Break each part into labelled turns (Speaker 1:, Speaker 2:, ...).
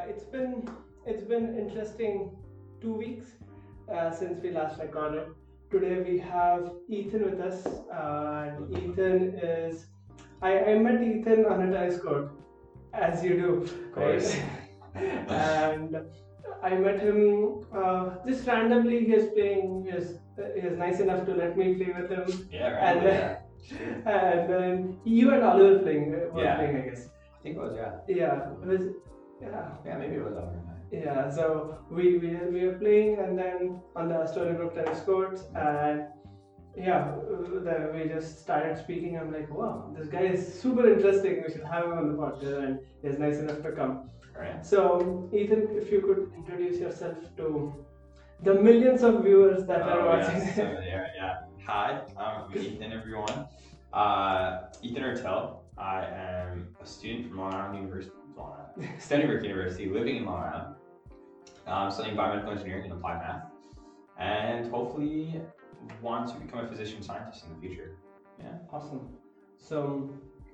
Speaker 1: It's been interesting 2 weeks since we last recorded. Today we have Ethan with us, and Ethan is. I met Ethan on a tennis court, as you do,
Speaker 2: Of
Speaker 1: right?
Speaker 2: course.
Speaker 1: And I met him just randomly. He was playing. He was nice enough to let me play with him,
Speaker 2: Yeah,
Speaker 1: and
Speaker 2: randomly,
Speaker 1: then
Speaker 2: yeah.
Speaker 1: and then you and Oliver were
Speaker 2: Yeah.
Speaker 1: playing, I guess.
Speaker 2: I think it was, yeah.
Speaker 1: Yeah, it was. Yeah.
Speaker 2: Yeah, maybe it was over night.
Speaker 1: Yeah, so we were playing and then on the Stony Brook tennis courts, and yeah, we just started speaking. I'm like, wow, this guy is super interesting. We should have him on the podcast, and he's nice enough to come.
Speaker 2: Alright.
Speaker 1: So, Ethan, if you could introduce yourself to the millions of viewers that are watching.
Speaker 2: Yeah, so yeah. Hi, I'm Ethan, everyone. Ethan Ertel. I am a student from Long Island University, Stony Brook University, living in Long Island. I'm studying biomedical engineering and applied math, and hopefully want to become a physician scientist in the future. Yeah.
Speaker 1: Awesome. So,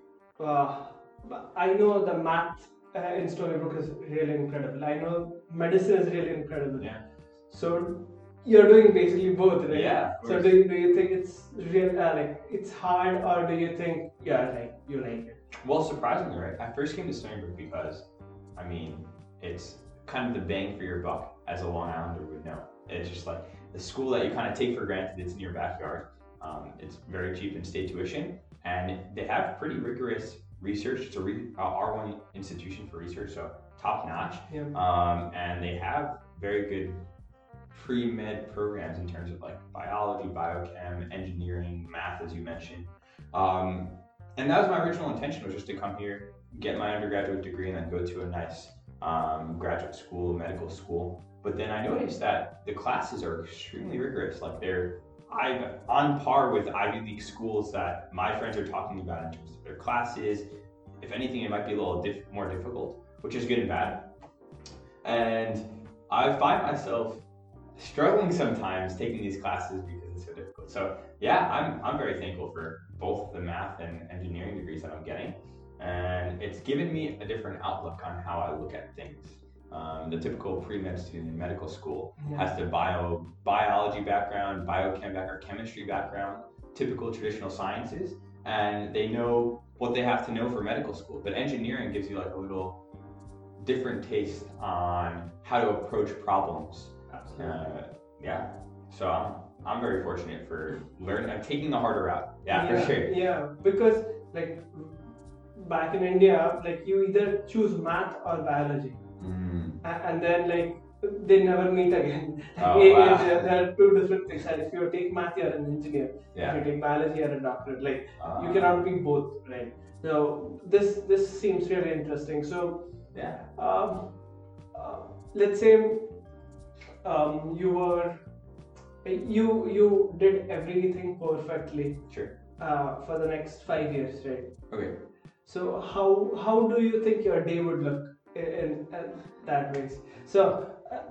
Speaker 1: I know the math in Stony Brook is really incredible. I know medicine is really incredible.
Speaker 2: Yeah.
Speaker 1: So, you're doing basically both, right?
Speaker 2: Yeah. Of
Speaker 1: So,
Speaker 2: course.
Speaker 1: do you think it's real like it's hard, or do you think you like it?
Speaker 2: Well, surprisingly, right? I first came to Stony Brook because, I mean, it's kind of the bang for your buck, as a Long Islander would know. It's just like the school that you kind of take for granted. It's in your backyard. It's very cheap in state tuition, and they have pretty rigorous research. It's a R1 institution for research, so top notch.
Speaker 1: Yeah.
Speaker 2: And they have very good pre-med programs in terms of like biology, biochem, engineering, math, as you mentioned. And that was my original intention, was just to come here, get my undergraduate degree, and then go to a nice graduate school, medical school. But then I noticed that the classes are extremely rigorous. Like I'm on par with Ivy League schools that my friends are talking about in terms of their classes. If anything, it might be a little more difficult, which is good and bad. And I find myself struggling sometimes taking these classes because it's so difficult. So yeah, I'm very thankful for both the math and engineering degrees that I'm getting, and it's given me a different outlook on how I look at things. The typical pre-med student in medical school has the biology background, biochem background, chemistry background, typical traditional sciences, and they know what they have to know for medical school. But engineering gives you like a little different taste on how to approach problems. Yeah, so I'm very fortunate for learning. I'm taking the harder route. Yeah, for sure.
Speaker 1: Yeah, because like back in India, like you either choose math or biology, and then like they never meet again.
Speaker 2: Oh, wow.
Speaker 1: There are two different things. And if you take math, you're an engineer.
Speaker 2: Yeah.
Speaker 1: If you take biology, you're a doctor. Like you cannot be both, right? So this seems really interesting. So
Speaker 2: Yeah.
Speaker 1: Let's say you did everything perfectly
Speaker 2: Sure.
Speaker 1: for the next 5 years, right?
Speaker 2: Okay.
Speaker 1: So how do you think your day would look in that ways? So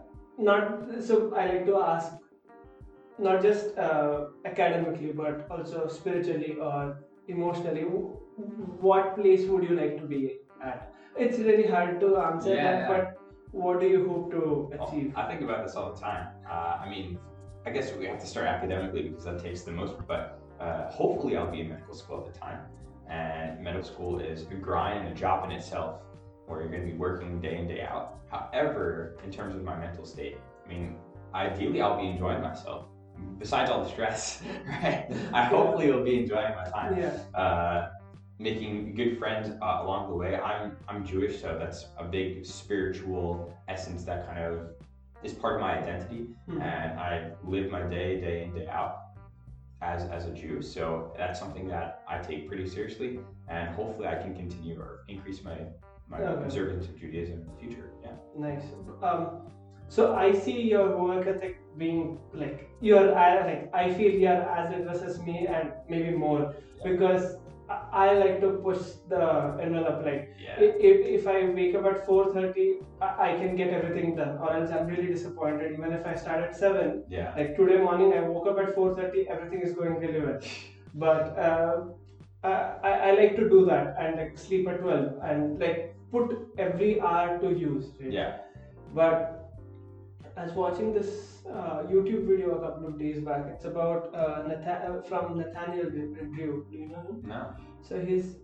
Speaker 1: I like to ask not just academically but also spiritually or emotionally. What place would you like to be at? It's really hard to answer that, but what do you hope to achieve?
Speaker 2: I think about this all the time. I mean, I guess we have to start academically because that takes the most, but hopefully I'll be in medical school at the time. And medical school is a grind and a job in itself where you're going to be working day in, day out. However, in terms of my mental state, I mean, ideally I'll be enjoying myself. Besides all the stress, right? I hopefully will be enjoying my time.
Speaker 1: Yeah.
Speaker 2: Making good friends along the way. I'm Jewish, so that's a big spiritual essence that kind of is part of my identity, and I live my day in, day out as a Jew. So that's something that I take pretty seriously, and hopefully I can continue or increase my observance of Judaism in the future. Yeah.
Speaker 1: Nice. So I see your work ethic being like I feel you're as rigorous as me and maybe more, because I like to push the envelope. Like if I wake up at 4:30, I can get everything done, or else I'm really disappointed. Even if I start at 7, like today morning I woke up at 4:30, everything is going really well. But I like to do that and like sleep at 12, and like put every hour to use, right?
Speaker 2: Yeah.
Speaker 1: But I was watching this YouTube video a couple of days back. It's about from Nathaniel Drew. Do you know him?
Speaker 2: No.
Speaker 1: So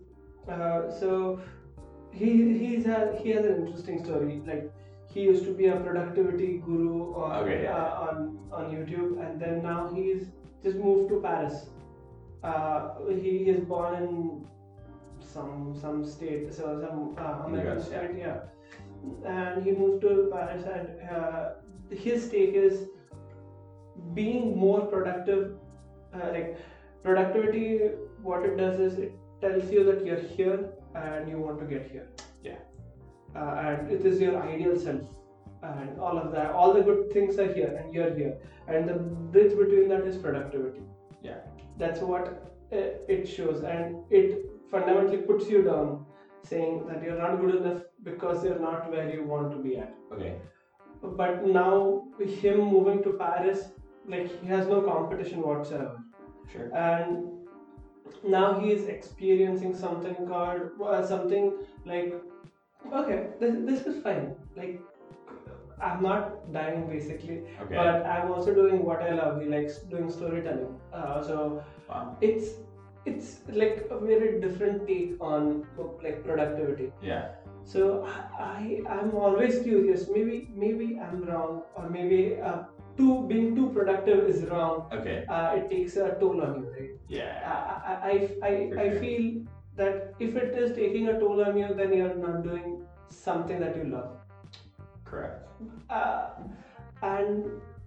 Speaker 1: he has an interesting story. Like, he used to be a productivity guru on YouTube, and then now he's just moved to Paris. He is born in some state, so some American state, yeah. And he moved to Paris, and his take is being more productive. Like, productivity, what it does is it tells you that you're here and you want to get here.
Speaker 2: Yeah.
Speaker 1: And it is your ideal self, and all of that, all the good things are here and you're here, and the bridge between that is productivity.
Speaker 2: Yeah.
Speaker 1: That's what it shows, and it fundamentally puts you down, saying that you're not good enough because you're not where you want to be at.
Speaker 2: Okay.
Speaker 1: But now, him moving to Paris, like, he has no competition whatsoever.
Speaker 2: Sure.
Speaker 1: And now he is experiencing something called something like, okay, this is fine. Like, I'm not dying basically,
Speaker 2: Okay.
Speaker 1: but I'm also doing what I love. He likes doing storytelling. So
Speaker 2: Wow.
Speaker 1: it's like a very different take on like productivity.
Speaker 2: Yeah.
Speaker 1: So I'm always curious. Maybe I'm wrong, or maybe being too productive is wrong.
Speaker 2: Okay.
Speaker 1: It takes a toll on you, right?
Speaker 2: Yeah.
Speaker 1: I feel that if it is taking a toll on you, then you're not doing something that you love.
Speaker 2: Correct.
Speaker 1: And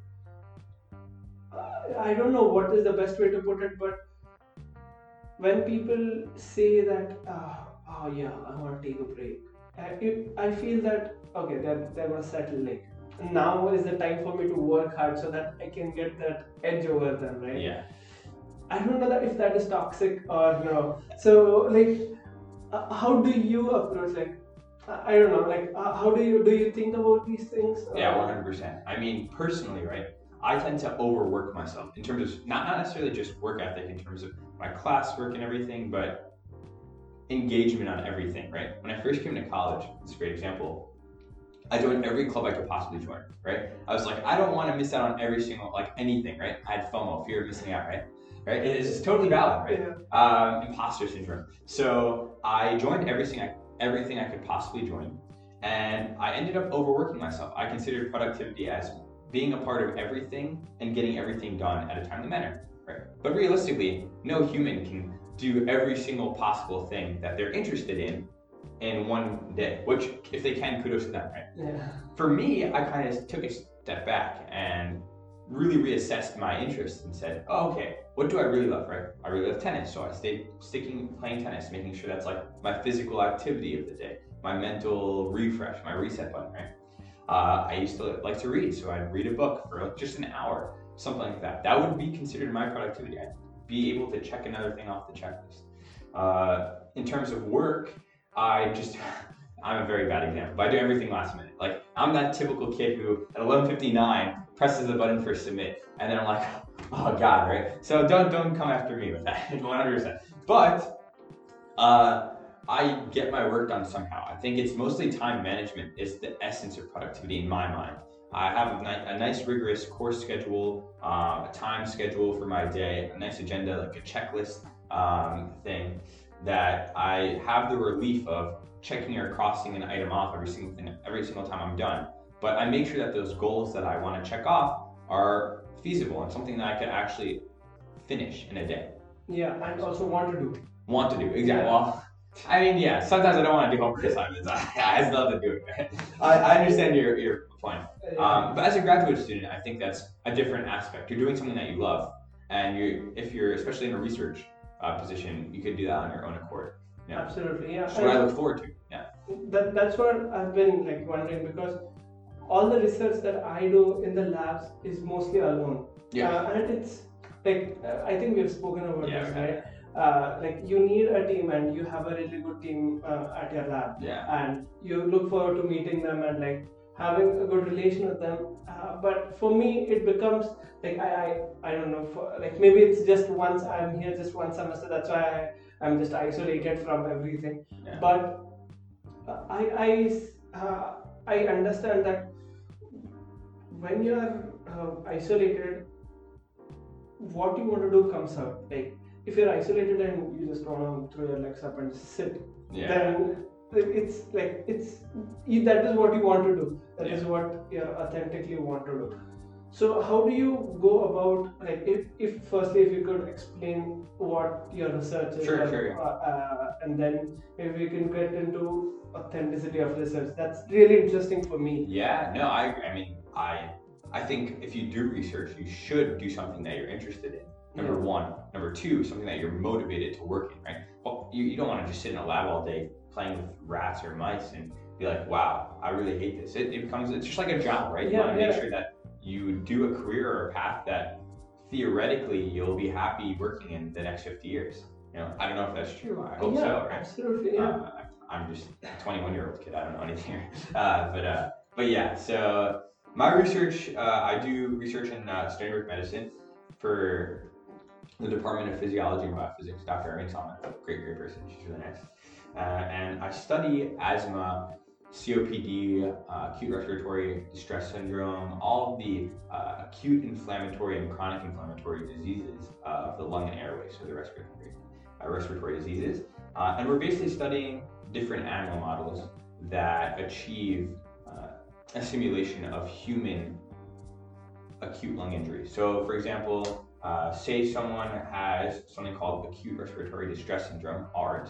Speaker 1: I don't know what is the best way to put it, but when people say that, oh yeah, I want to take a break, I feel that, okay, they're going to settle, like, now is the time for me to work hard so that I can get that edge over them, right?
Speaker 2: Yeah.
Speaker 1: I don't know if that is toxic or no. So, like, how do you approach, like, I don't know, like, how do you think about these things?
Speaker 2: Yeah, 100%. I mean, personally, right, I tend to overwork myself in terms of not necessarily just work ethic in terms of my classwork and everything, but engagement on everything, right? When I first came to college, it's a great example, I joined every club I could possibly join, right? I was like, I don't want to miss out on every single, like, anything, right? I had FOMO, fear of missing out, right? Right? It's totally valid, right?
Speaker 1: Yeah.
Speaker 2: Imposter syndrome. So I joined everything I could possibly join, and I ended up overworking myself. I considered productivity as being a part of everything and getting everything done at a timely manner, right? But realistically, no human can do every single possible thing that they're interested in one day, which, if they can, kudos to them, right?
Speaker 1: Yeah.
Speaker 2: For me, I kind of took a step back and really reassessed my interests and said, oh, okay, what do I really love, right? I really love tennis, so I stayed playing tennis, making sure that's like my physical activity of the day, my mental refresh, my reset button, right? I used to like to read, so I'd read a book for like just an hour, something like that. That would be considered my productivity. I'd be able to check another thing off the checklist. In terms of work, I'm a very bad example, but I do everything last minute. Like, I'm that typical kid who at 11:59 presses the button for submit, and then I'm like, oh God, right? So don't come after me with that, 100%. But I get my work done somehow. I think it's mostly time management is the essence of productivity in my mind. I have a nice rigorous course schedule, a time schedule for my day, a nice agenda, like a checklist thing that I have the relief of checking or crossing an item off every single time I'm done. But I make sure that those goals that I want to check off are feasible and something that I could actually finish in a day.
Speaker 1: Yeah, and also want to do.
Speaker 2: Want to do, exactly.
Speaker 1: Yeah.
Speaker 2: Well, I mean, yeah, sometimes I don't want to do homework assignments. I still have to do it. I understand your point. But as a graduate student, I think that's a different aspect. You're doing something that you love, and if you're especially in a research position, you could do that on your own accord. Yeah.
Speaker 1: Absolutely, yeah.
Speaker 2: That's what I look forward to. Yeah.
Speaker 1: That's what I've been like wondering, because all the research that I do in the labs is mostly alone.
Speaker 2: Yeah.
Speaker 1: And it's like I think we've spoken about
Speaker 2: Yeah,
Speaker 1: this,
Speaker 2: okay.
Speaker 1: right? Like, you need a team, and you have a really good team at your lab.
Speaker 2: Yeah.
Speaker 1: And you look forward to meeting them and like having a good relation with them. But for me, it becomes like I don't know. Like, maybe it's just once I'm here, just one semester. That's why I'm just isolated from everything.
Speaker 2: Yeah.
Speaker 1: But I understand that when you are isolated, what you want to do comes out. Like if you're isolated and you just want to throw your legs up and sit,
Speaker 2: Yeah.
Speaker 1: then it's like that is what you want to do. That
Speaker 2: Yeah.
Speaker 1: is what you authentically want to do. So how do you go about, like, if firstly if you could explain what your research is,
Speaker 2: Sure.
Speaker 1: and then maybe we can get into authenticity of research. That's really interesting for me.
Speaker 2: Yeah, no, I mean, I think if you do research, you should do something that you're interested in. Number one. Number two, something that you're motivated to work in, right? Well, you don't want to just sit in a lab all day playing with rats or mice and be like, wow, I really hate this. It's just like a job, right? You want to make sure that you do a career or a path that theoretically you'll be happy working in the next 50 years. You know, I don't know if that's true. I hope so, right?
Speaker 1: Absolutely, yeah.
Speaker 2: I'm just a 21-year-old kid. I don't know anything here. But yeah, so my research, I do research in Stony medicine for the Department of Physiology and Biophysics. Dr. Irving Salmon, great person. She's really nice. And I study asthma, COPD, acute respiratory distress syndrome, all of the acute inflammatory and chronic inflammatory diseases of the lung and airway, so the respiratory diseases. And we're basically studying different animal models that achieve a simulation of human acute lung injury. So for example, say someone has something called acute respiratory distress syndrome, ARDS,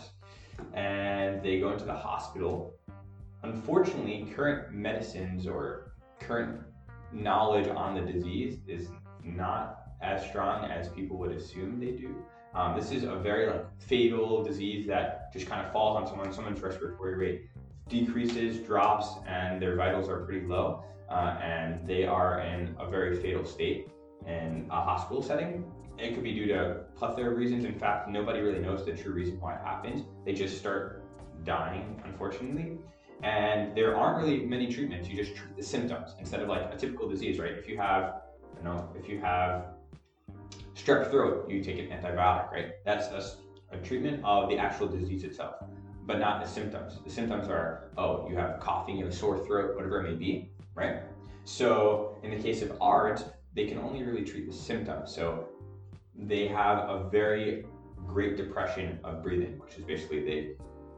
Speaker 2: and they go into the hospital. Unfortunately, current medicines or current knowledge on the disease is not as strong as people would assume they do. This is a very fatal disease that just kind of falls on someone's respiratory rate decreases, drops, and their vitals are pretty low, and they are in a very fatal state in a hospital setting. It could be due to a plethora of reasons. In fact, nobody really knows the true reason why it happens. They just start dying, unfortunately. And there aren't really many treatments. You just treat the symptoms instead of like a typical disease, right? If you have strep throat, you take an antibiotic, right? That's a treatment of the actual disease itself, but not the symptoms. The symptoms are, oh, you have coughing, you have a sore throat, whatever it may be, right? So in the case of ARDS, they can only really treat the symptoms. So they have a very great depression of breathing, which is basically they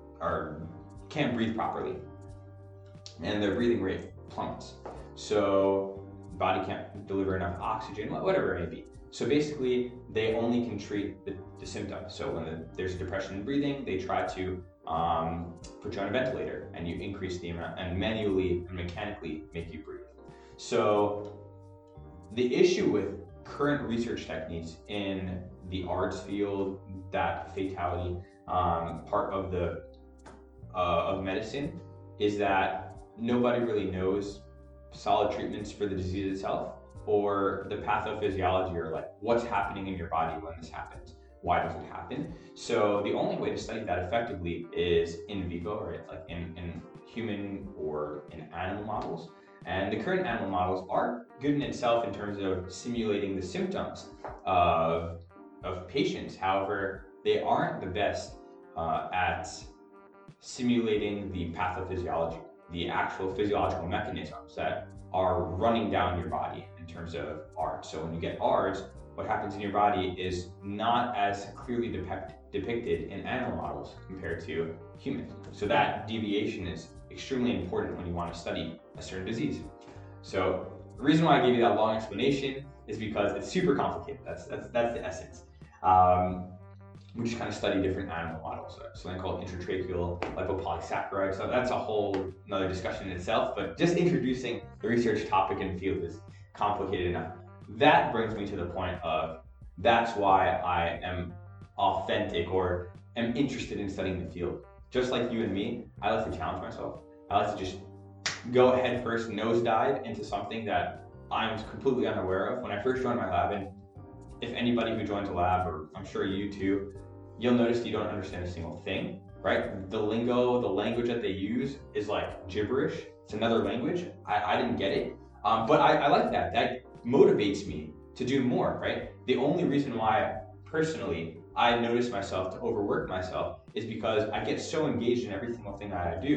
Speaker 2: can't breathe properly, and their breathing rate plummets. So the body can't deliver enough oxygen, whatever it may be. So basically, they only can treat the symptoms. So when there's a depression in breathing, they try to put you on a ventilator, and you increase the amount and manually and mechanically make you breathe. So the issue with current research techniques in the ARDS field, that fatality part of of medicine, is that nobody really knows solid treatments for the disease itself or the pathophysiology, or like what's happening in your body when this happens. Why does it happen? So the only way to study that effectively is in vivo, right? Like in human or in animal models. And the current animal models are good in itself in terms of simulating the symptoms of patients. However, they aren't the best at simulating the pathophysiology, the actual physiological mechanisms that are running down your body in terms of ARDS. So when you get ARDS, what happens in your body is not as clearly depicted in animal models compared to humans. So that deviation is extremely important when you want to study a certain disease. So the reason why I gave you that long explanation is because it's super complicated. That's the essence. We just kind of study different animal models. So something called intratracheal lipopolysaccharide. So that's a whole another discussion in itself, but just introducing the research topic and field is complicated enough. That brings me to the point of, that's why I am authentic or am interested in studying the field. Just like you and me, I like to challenge myself. I like to just go head first, nosedive into something that I'm completely unaware of. When I first joined my lab, and if anybody who joins a lab, or I'm sure you too, you'll notice you don't understand a single thing, right? The lingo, the language that they use is like gibberish. It's another language. I didn't get it, but I like that. That motivates me to do more, right? The only reason why personally I notice myself to overwork myself is because I get so engaged in every single thing that I do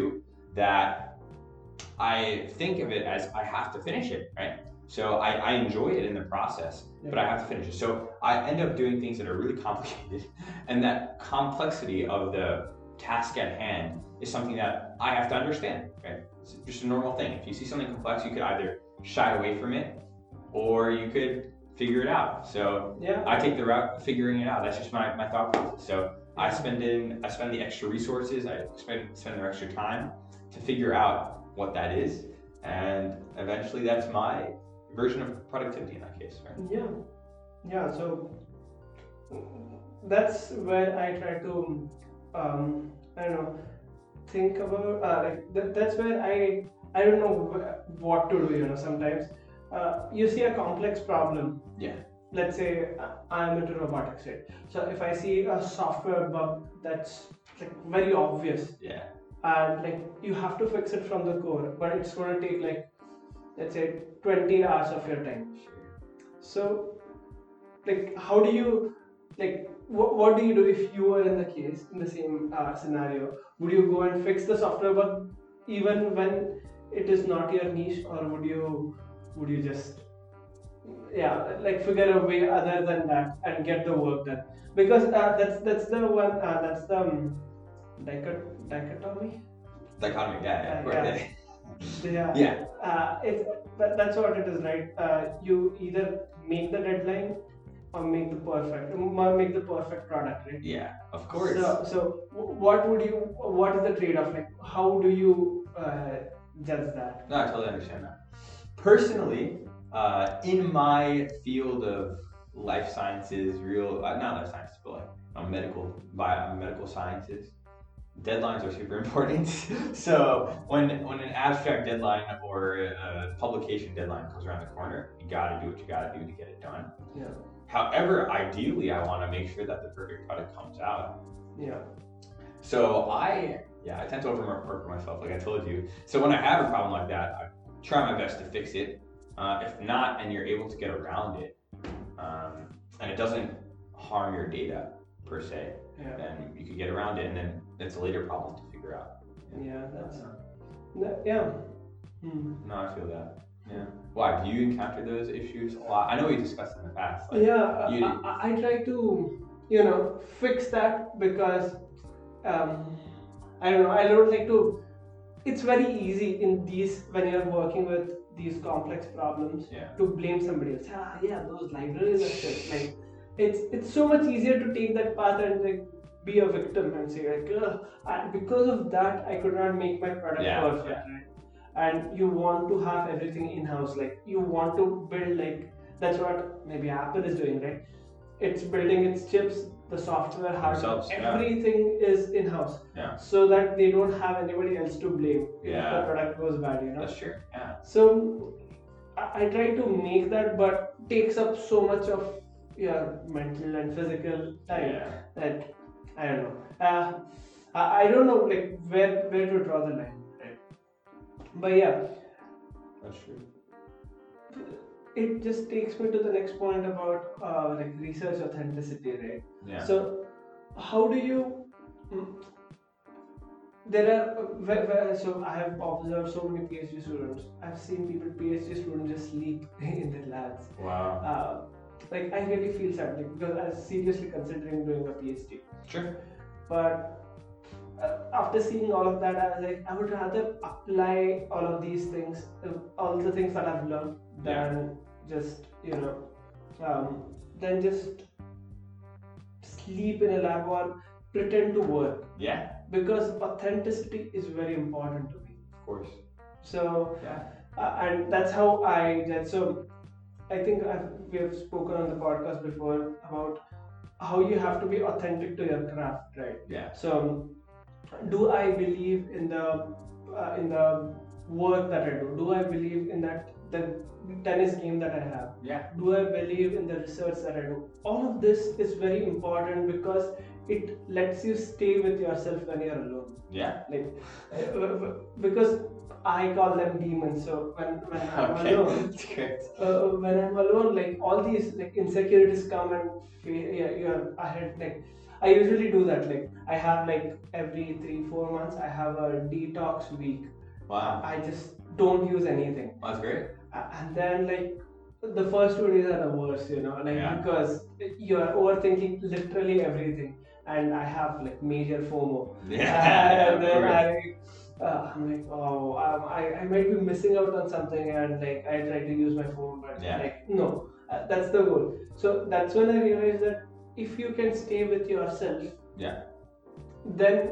Speaker 2: that I think of it as I have to finish it, right? So I enjoy it in the process, but I have to finish it. So I end up doing things that are really complicated, and that complexity of the task at hand is something that I have to understand, right? It's just a normal thing. If you see something complex, you could either shy away from it, or you could figure it out. So I take the route of figuring it out. That's just my thought process. So I spend the extra resources, I spend the extra time to figure out what that is, and eventually that's my version of productivity in that case, right?
Speaker 1: Yeah. So that's where I try to, I don't know, think about that's where I don't know what to do. Sometimes you see a complex problem.
Speaker 2: Yeah.
Speaker 1: Let's say I'm into robotics, right? So if I see a software bug that's like very obvious, and like you have to fix it from the core, but it's going to take like, let's say, 20 hours of your time. So like how do you, like what do you do if you were in the same scenario? Would you go and fix the software bug even when it is not your niche, or would you just like figure a way other than that and get the work done? Because that's the one that's the dichotomy. That's what it is, right? You either make the deadline or make the perfect product, right?
Speaker 2: Yeah, of course.
Speaker 1: So what is the trade-off? Like, how do you judge that?
Speaker 2: No, I totally understand that. Personally, in my field of life sciences, not life sciences, but like medical sciences, deadlines are super important. So when an abstract deadline or a publication deadline comes around the corner, you gotta do what you gotta do to get it done.
Speaker 1: Yeah.
Speaker 2: However, ideally, I want to make sure that the perfect product comes out.
Speaker 1: Yeah.
Speaker 2: So I tend to overwork myself, like I told you. So when I have a problem like that, I try my best to fix it. If not, and you're able to get around it, and it doesn't harm your data per se, then you could get around it, and then it's a later problem to figure out. No, I feel that. Yeah. Why? Do you encounter those issues a lot? I know we discussed in the past.
Speaker 1: Like, I try to, fix that because, I don't know. I don't like to. It's very easy when you're working with these complex problems to blame somebody else. Those libraries are shit. Like, it's so much easier to take that path and like be a victim and say like, because of that I could not make my product perfect, right? And you want to have everything in-house, like you want to build, like that's what maybe Apple is doing, right? It's building its chips, the software, hardware, everything is in-house, so that they don't have anybody else to blame if the product goes bad,
Speaker 2: That's true.
Speaker 1: So I try to make that, but takes up so much of your mental and physical time that I don't know. I don't know like where to draw the line, right? But
Speaker 2: that's true.
Speaker 1: It just takes me to the next point about like research authenticity, right?
Speaker 2: Yeah.
Speaker 1: So how do you? There are so I have observed so many PhD students. I've seen PhD students just sleep in their labs.
Speaker 2: Wow.
Speaker 1: Like I really feel sad because I was seriously considering doing a PhD.
Speaker 2: Sure.
Speaker 1: But after seeing all of that, I was like, I would rather apply all of these things, all the things that I've learned, than just than just sleep in a lab or pretend to work.
Speaker 2: Yeah.
Speaker 1: Because authenticity is very important to me.
Speaker 2: Of course.
Speaker 1: So and that's how I did. So I think we have spoken on the podcast before about how you have to be authentic to your craft, right?
Speaker 2: Yeah.
Speaker 1: So, do I believe in the work that I do? Do I believe in the tennis game that I have?
Speaker 2: Yeah.
Speaker 1: Do I believe in the research that I do? All of this is very important because it lets you stay with yourself when you're alone.
Speaker 2: Yeah.
Speaker 1: Like because I call them demons. So when I'm alone, when I'm alone, like all these like insecurities come and you're ahead. Like I usually do that. Like I have like every 3-4 months, I have a detox week.
Speaker 2: Wow.
Speaker 1: I just don't use anything.
Speaker 2: That's great.
Speaker 1: And then like the first 2 days are the worst, like
Speaker 2: Yeah.
Speaker 1: because you're overthinking literally everything, and I have like major FOMO.
Speaker 2: Yeah.
Speaker 1: And
Speaker 2: of
Speaker 1: then
Speaker 2: course.
Speaker 1: I'm like, oh, I might be missing out on something, and like I try to use my phone, but
Speaker 2: Yeah.
Speaker 1: like no, that's the goal. So that's when I realized that if you can stay with yourself,
Speaker 2: Yeah.
Speaker 1: then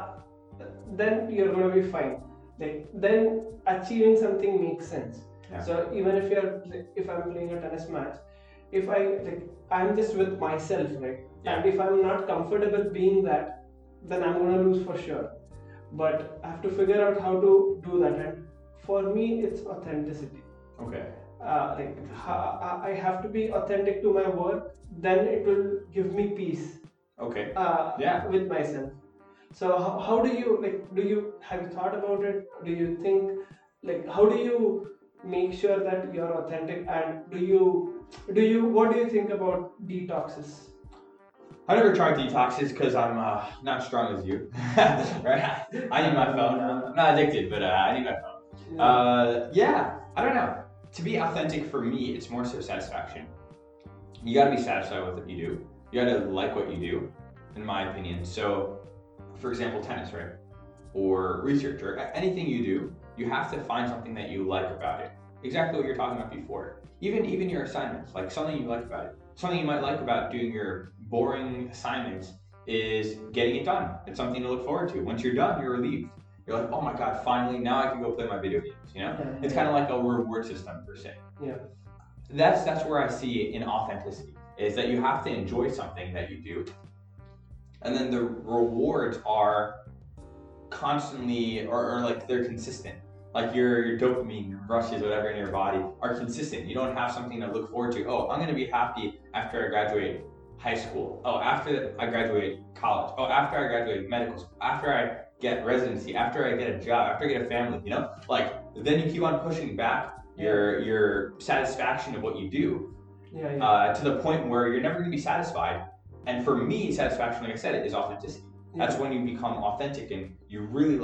Speaker 1: then you're gonna be fine. Like then achieving something makes sense.
Speaker 2: Yeah.
Speaker 1: So even if I'm playing a tennis match, if I'm just with myself, right?
Speaker 2: Yeah.
Speaker 1: And if I'm not comfortable being that, then I'm gonna lose for sure. But I have to figure out how to do that, and for me, it's authenticity.
Speaker 2: Okay.
Speaker 1: I have to be authentic to my work, then it will give me peace.
Speaker 2: Okay.
Speaker 1: Yeah. With myself. So how do you have you thought about it? Do you think how do you make sure that you're authentic, and what do you think about detoxes?
Speaker 2: I never tried detoxes because I'm not strong as you. Right? I need my phone. I'm not addicted, but I need my phone. Yeah, I don't know. To be authentic for me, it's more so satisfaction. You got to be satisfied with what you do. You got to like what you do, in my opinion. So, for example, tennis, right? Or research, or anything you do, you have to find something that you like about it. Exactly what you're talking about before. Even your assignments, like something you like about it. Something you might like about doing your boring assignments is getting it done. It's something to look forward to. Once you're done, you're relieved. You're like, oh my God, finally, now I can go play my video games, It's kind of like a reward system per se.
Speaker 1: Yeah.
Speaker 2: That's where I see it in authenticity, is that you have to enjoy something that you do. And then the rewards are constantly, or like they're consistent. Like your dopamine rushes, whatever in your body, are consistent. You don't have something to look forward to. Oh, I'm going to be happy after I graduate high school. Oh, after I graduate college. Oh, after I graduate medical school. After I get residency. After I get a job. After I get a family. Like then you keep on pushing back your satisfaction of what you do. To the point where you're never going to be satisfied. And for me, satisfaction, like I said, is authenticity. That's when you become authentic and you really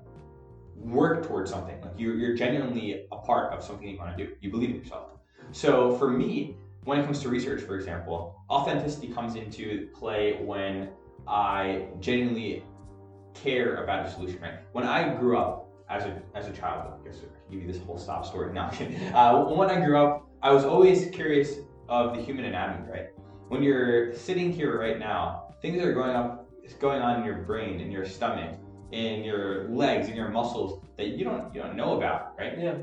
Speaker 2: work towards something. Like you're genuinely a part of something you want to do. You believe in yourself. So for me, when it comes to research, for example, authenticity comes into play when I genuinely care about a solution. Right? When I grew up as a child, I guess I'll give you this whole stop story now. When I grew up, I was always curious of the human anatomy. Right? When you're sitting here right now, things are going on in your brain, in your stomach, in your legs, in your muscles that you don't know about, right?
Speaker 1: Yeah.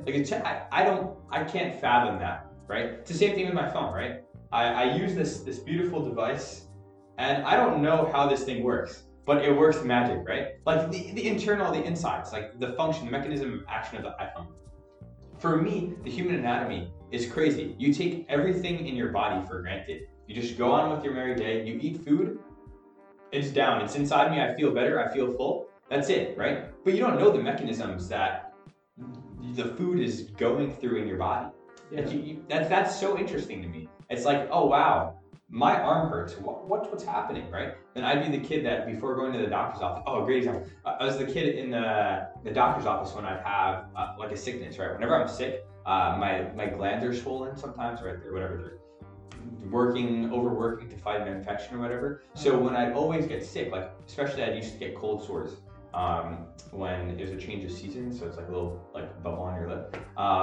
Speaker 2: I can't fathom that, right? It's the same thing with my phone, right? I use this beautiful device, and I don't know how this thing works, but it works magic, right? Like the internal, the insides, like the function, the mechanism of action of the iPhone. For me, the human anatomy is crazy. You take everything in your body for granted. You just go on with your merry day. You eat food. It's down. It's inside me. I feel better. I feel full. That's it, right? But you don't know the mechanisms that the food is going through in your body. Yeah. That's so interesting to me. It's like, oh wow, my arm hurts. What's happening, right? Then I'd be the kid that before going to the doctor's office. Oh, great example. I was the kid in the doctor's office when I'd have like a sickness, right? Whenever I'm sick, my glands are swollen sometimes, right? Or whatever. They're overworking to fight an infection or whatever. So when I'd always get sick, like especially I used to get cold sores when it was a change of season, so it's like a little bubble on your lip.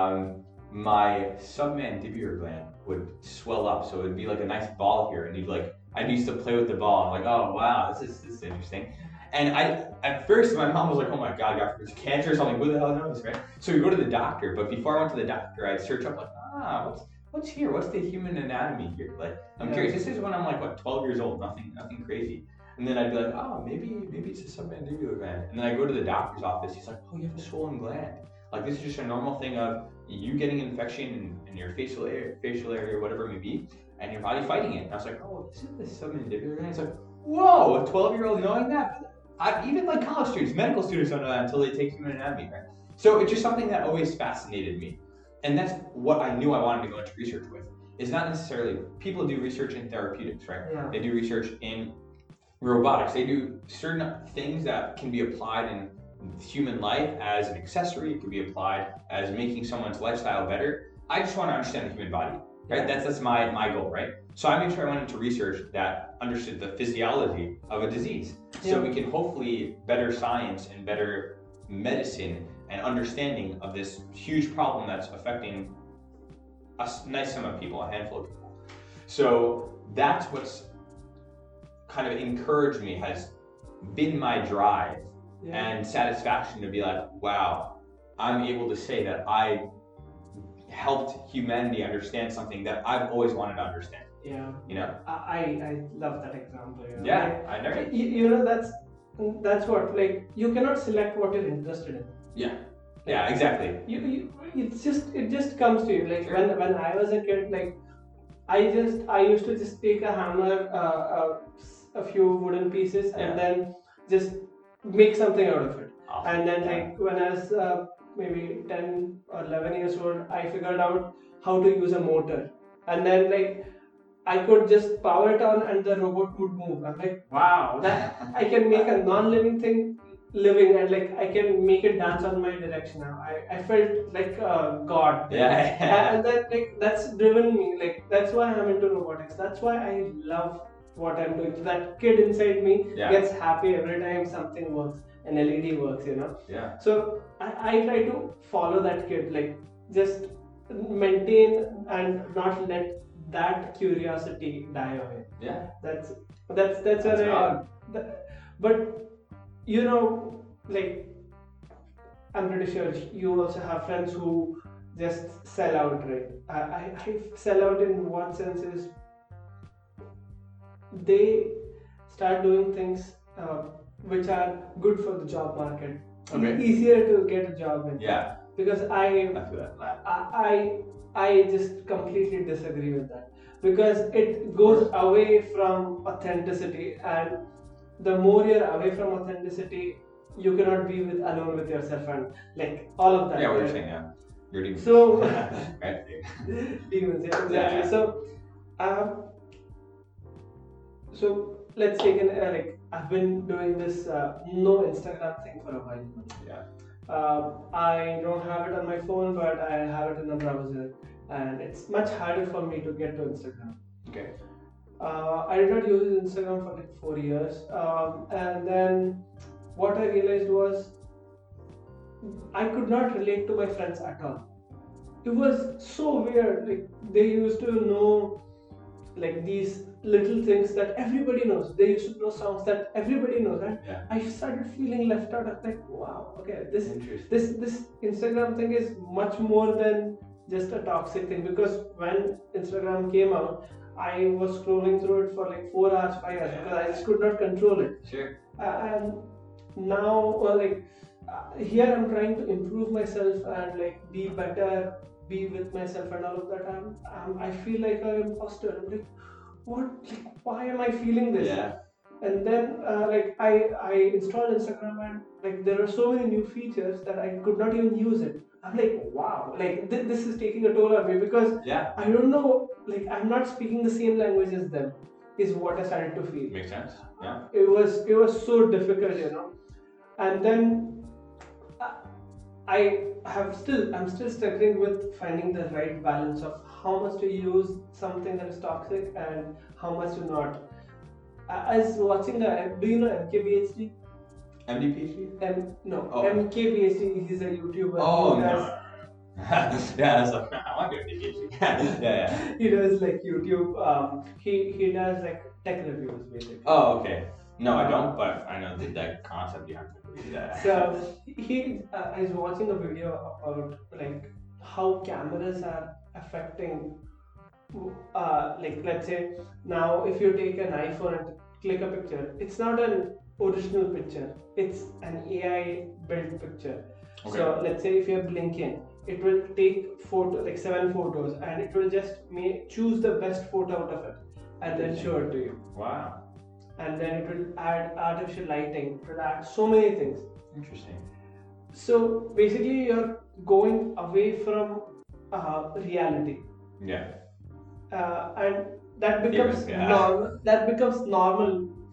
Speaker 2: My submandibular gland would swell up, so it'd be like a nice ball here, and I used to play with the ball. I'm like, oh wow, this is interesting. And at first my mom was like, oh my God, you got cancer or something. Who the hell knows, right? So we go to the doctor, but before I went to the doctor, I'd search up what's here? What's the human anatomy here? I'm curious. This is when I'm 12 years old. Nothing crazy. And then I'd be like, oh, maybe it's a submandibular gland. And then I go to the doctor's office. He's like, oh, you have a swollen gland. This is just a normal thing of you getting an infection in your facial area, or whatever it may be, and your body fighting it. And I was like, oh, this is the submandibular gland. It's like, whoa, a 12-year-old knowing that? Even college students, medical students don't know that until they take human anatomy, right? So it's just something that always fascinated me. And that's what I knew I wanted to go into research with. Is not necessarily, people do research in therapeutics, right?
Speaker 1: Yeah.
Speaker 2: They do research in robotics. They do certain things that can be applied in human life as an accessory. It can be applied as making someone's lifestyle better. I just want to understand the human body, right? That's my goal, right? So I made sure I went into research that understood the physiology of a disease, so we can hopefully better science and better medicine and understanding of this huge problem that's affecting a nice sum of people, a handful of people. So that's what's kind of encouraged me, has been my drive and satisfaction to be like, wow, I'm able to say that I helped humanity understand something that I've always wanted to understand.
Speaker 1: Yeah.
Speaker 2: You know?
Speaker 1: I love that example. You know?
Speaker 2: Yeah, I know.
Speaker 1: You know, that's what, like, you cannot select what you're interested in.
Speaker 2: Yeah. Yeah, exactly.
Speaker 1: It just comes to you. Like, sure. when I was a kid, like, I used to just take a hammer, a few wooden pieces, and then just make something out of it.
Speaker 2: Awesome.
Speaker 1: And then, like, when I was maybe 10 or 11 years old, I figured out how to use a motor. And then, like, I could just power it on and the robot would move. I'm like, wow, that I can make a non-living thing living, and like I can make it dance on my direction now. I felt like God.
Speaker 2: Yeah.
Speaker 1: And then, like, that's driven me. Like, that's why I'm into robotics. That's why I love what I'm doing. That kid inside me gets happy every time something works. An LED works, you know.
Speaker 2: Yeah.
Speaker 1: So I try to follow that kid, like, just maintain and not let that curiosity die away.
Speaker 2: Yeah.
Speaker 1: That's where but you know, like, I'm pretty sure you also have friends who just sell out, right? I sell out in what sense is they start doing things which are good for the job market.
Speaker 2: Okay.
Speaker 1: Easier to get a job in.
Speaker 2: Yeah.
Speaker 1: Because I just completely disagree with that, because it goes away from authenticity, and the more you're away from authenticity, you cannot be alone with yourself, and like all of that.
Speaker 2: Yeah, what you're saying, yeah. You're demons.
Speaker 1: So
Speaker 2: right?
Speaker 1: demons, yeah, exactly.
Speaker 2: Yeah.
Speaker 1: So let's take like, I've been doing this no Instagram thing for a while.
Speaker 2: Yeah.
Speaker 1: I don't have it on my phone, but I have it in a browser, and it's much harder for me to get to Instagram.
Speaker 2: Okay.
Speaker 1: I did not use Instagram for like 4 years, and then what I realized was I could not relate to my friends at all. It was so weird. Like, they used to know, like, these little things that everybody knows. They used to know songs that everybody knows, and I started feeling left out. I was like, wow, okay, this Instagram thing is much more than just a toxic thing. Because when Instagram came out, I was scrolling through it for like 4 hours, 5 hours, because I just could not control it.
Speaker 2: Sure.
Speaker 1: And now, here I'm trying to improve myself and like be better, be with myself and all of that. I feel like an imposter. I'm like, what? Like, why am I feeling this?
Speaker 2: Yeah.
Speaker 1: And then I installed Instagram, and like there are so many new features that I could not even use it. I'm like, wow, like this is taking a toll on me, because I don't know, like, I'm not speaking the same language as them, is what I started to feel.
Speaker 2: Makes sense. Yeah.
Speaker 1: It was so difficult, you know. And then I'm still struggling with finding the right balance of how much to use something that is toxic and how much to not. I was watching do you know MKBHD?
Speaker 2: MD-PhD?
Speaker 1: No. MKBHD, he's a YouTuber.
Speaker 2: Oh, no. Yeah, it's like, I want to do MD-PhD. Yeah.
Speaker 1: He does like YouTube, he does like tech reviews basically.
Speaker 2: Oh, okay. No, I don't, but I know that concept behind it.
Speaker 1: So I was watching a video about like how cameras are affecting, like, let's say now if you take an iPhone and click a picture, it's not an original picture, it's an AI built picture. Okay. So let's say if you're blinking, it will take 7 photos, and it will just choose the best photo out of it and then show it to you.
Speaker 2: Wow.
Speaker 1: And then it will add artificial lighting, it will add so many things.
Speaker 2: Interesting.
Speaker 1: So basically you're going away from reality.
Speaker 2: Yeah.
Speaker 1: And that becomes normal. That becomes normal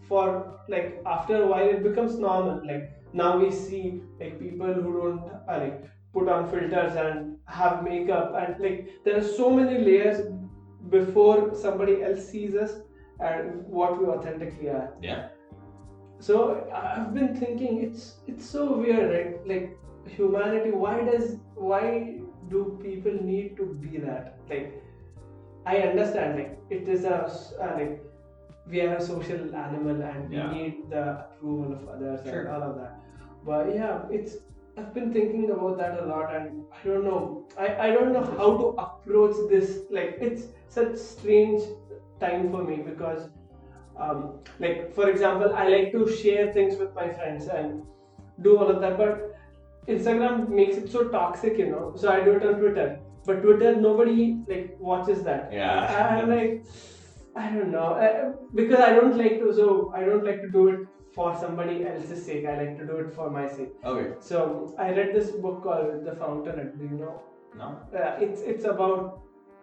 Speaker 1: for like after a while it becomes normal. Like now we see like people who don't like put on filters and have makeup, and like there are so many layers before somebody else sees us and what we authentically are.
Speaker 2: Yeah.
Speaker 1: So I've been thinking it's so weird, right? Like humanity, why do people need to be that? Like I understand, like it is like we are a social animal and we
Speaker 2: Yeah.
Speaker 1: need the approval of others
Speaker 2: Sure.
Speaker 1: and all of that. But yeah, I've been thinking about that a lot, and I don't know. I don't know how to approach this. Like it's such strange time for me because like for example, I like to share things with my friends and do all of that, but Instagram makes it so toxic, you know. So I do it on Twitter, but Twitter nobody like watches that.
Speaker 2: Yeah.
Speaker 1: And like I don't know because I don't like to. So I don't like to do it for somebody else's sake. I like to do it for my sake.
Speaker 2: Okay.
Speaker 1: So I read this book called The Fountainhead. Do you know?
Speaker 2: No.
Speaker 1: It's about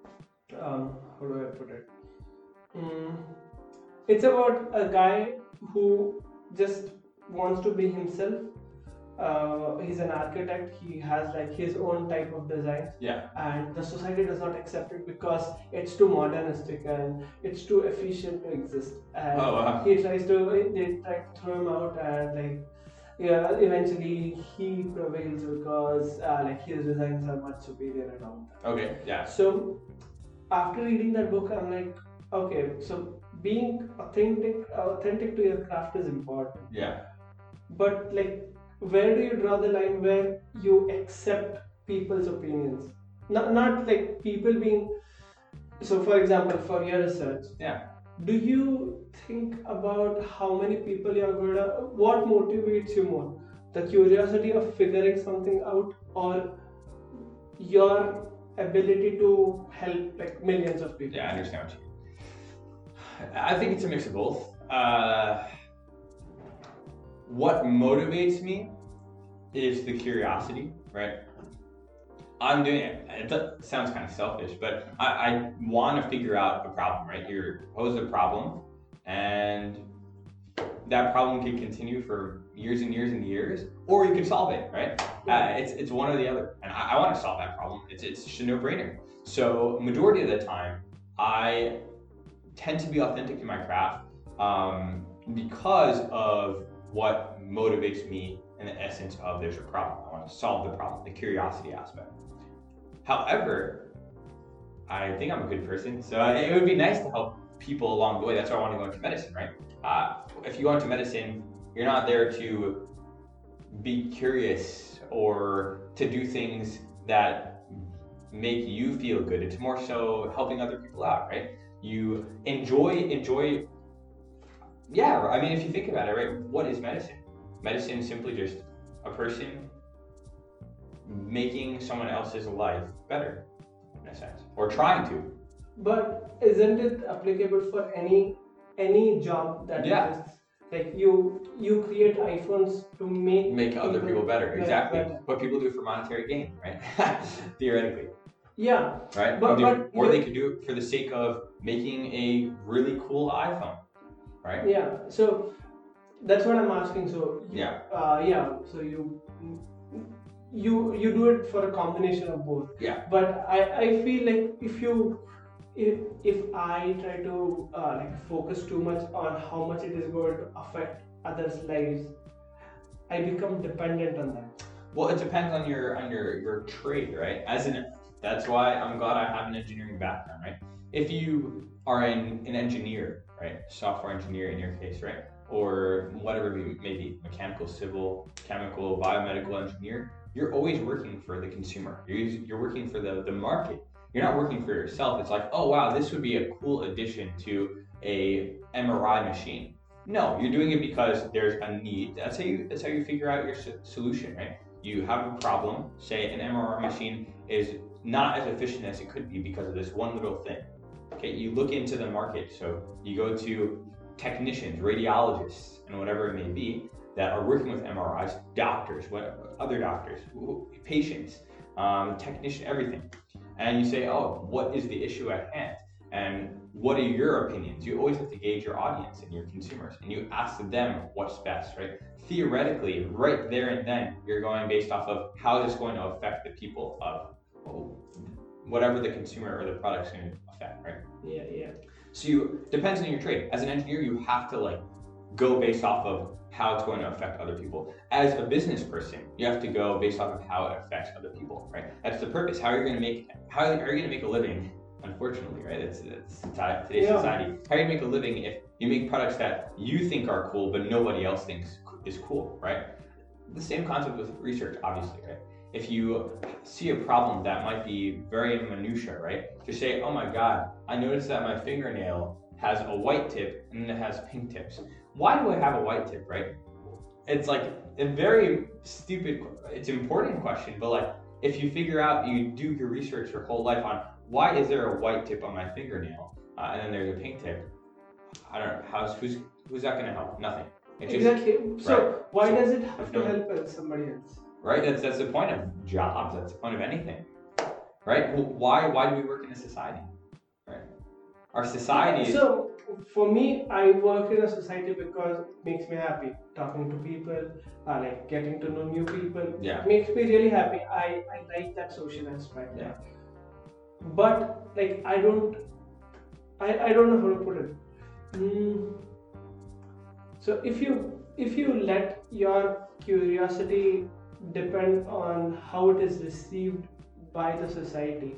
Speaker 1: how do I put it? Mm, it's about a guy who just wants to be himself. He's an architect. He has like his own type of designs,
Speaker 2: Yeah.
Speaker 1: and the society does not accept it because it's too modernistic and it's too efficient to exist. And
Speaker 2: Oh, wow.
Speaker 1: they try to throw him out, and like yeah, eventually he prevails because like his designs are much superior and all that.
Speaker 2: Okay. Yeah.
Speaker 1: So after reading that book, I'm like, okay, so being authentic to your craft is important,
Speaker 2: Yeah.
Speaker 1: but like where do you draw the line where you accept people's opinions, not like people being, so for example for your research,
Speaker 2: Yeah.
Speaker 1: do you think about how many people you're going to, what motivates you more, the curiosity of figuring something out or your ability to help like millions of people?
Speaker 2: Yeah, I understand what you mean. I think it's a mix of both. What motivates me is the curiosity, right? I'm doing it. It sounds kind of selfish, but I want to figure out a problem, right? You're posed a problem, and that problem can continue for years and years and years, or you can solve it, right? It's one or the other, and I want to solve that problem. It's just a no-brainer. So majority of the time, I tend to be authentic to my craft because of what motivates me in the essence of there's a problem. I want to solve the problem, the curiosity aspect. However, I think I'm a good person, so it would be nice to help people along the way. That's why I want to go into medicine, right? If you go into medicine, you're not there to be curious or to do things that make you feel good. It's more so helping other people out, right? You enjoy. Yeah, I mean, if you think about it, right? What is medicine? Medicine is simply just a person making someone else's life better, in a sense, or trying to.
Speaker 1: But isn't it applicable for any job that
Speaker 2: Yeah.
Speaker 1: exists? Like you create iPhones to
Speaker 2: Make other people better, exactly.
Speaker 1: better.
Speaker 2: But people do it for monetary gain, right? Theoretically,
Speaker 1: Yeah,
Speaker 2: right?
Speaker 1: But-
Speaker 2: Or
Speaker 1: but
Speaker 2: they could do it for the sake of making a really cool iPhone, right?
Speaker 1: yeah. So that's what I'm asking. So
Speaker 2: Yeah.
Speaker 1: yeah. So you do it for a combination of both.
Speaker 2: Yeah.
Speaker 1: But I feel like if I try to like focus too much on how much it is going to affect others' lives, I become dependent on that.
Speaker 2: Well, it depends on your trade, right? That's why I'm glad I have an engineering background, right? If you are an engineer, right, software engineer in your case, right, or whatever it may be, mechanical, civil, chemical, biomedical engineer, you're always working for the consumer. You're working for the market. You're not working for yourself. It's like, oh wow, this would be a cool addition to a MRI machine. No, you're doing it because there's a need. That's how you figure out your solution, right? You have a problem. Say an MRI machine is not as efficient as it could be because of this one little thing. Okay, you look into the market. So you go to technicians, radiologists, and whatever it may be that are working with MRIs, doctors, other doctors, patients, technician, everything. And you say, oh, what is the issue at hand? And what are your opinions? You always have to gauge your audience and your consumers, and you ask them what's best, right? Theoretically, right there and then, you're going based off of how it's going to affect the people of whatever the consumer or the product's going to affect, right?
Speaker 1: Yeah.
Speaker 2: So depends on your trade. As an engineer, you have to like go based off of how it's going to affect other people. As a business person, you have to go based off of how it affects other people, right? That's the purpose. How are you going to make a living? Unfortunately, right? It's today's society. How are you going to make a living if you make products that you think are cool but nobody else thinks is cool, right? The same concept with research, obviously, right? If you see a problem that might be very minutia, right? To say, oh my God, I noticed that my fingernail has a white tip and then it has pink tips. Why do I have a white tip, right? It's like a very stupid, it's an important question, but like if you figure out, you do your research your whole life on why is there a white tip on my fingernail and then there's a pink tip, I don't know, who's that going to help? Nothing.
Speaker 1: Exactly. So
Speaker 2: right.
Speaker 1: Why does it have to help somebody else?
Speaker 2: Right. That's the point of jobs. That's the point of anything. Right. Well, why do we work in a society? Right. Our society.
Speaker 1: So for me, I work in a society because it makes me happy. Talking to people, like getting to know new people.
Speaker 2: Yeah.
Speaker 1: It makes me really happy. I like that social aspect.
Speaker 2: Yeah.
Speaker 1: But like I don't know how to put it. So if you let your curiosity depend on how it is received by the society,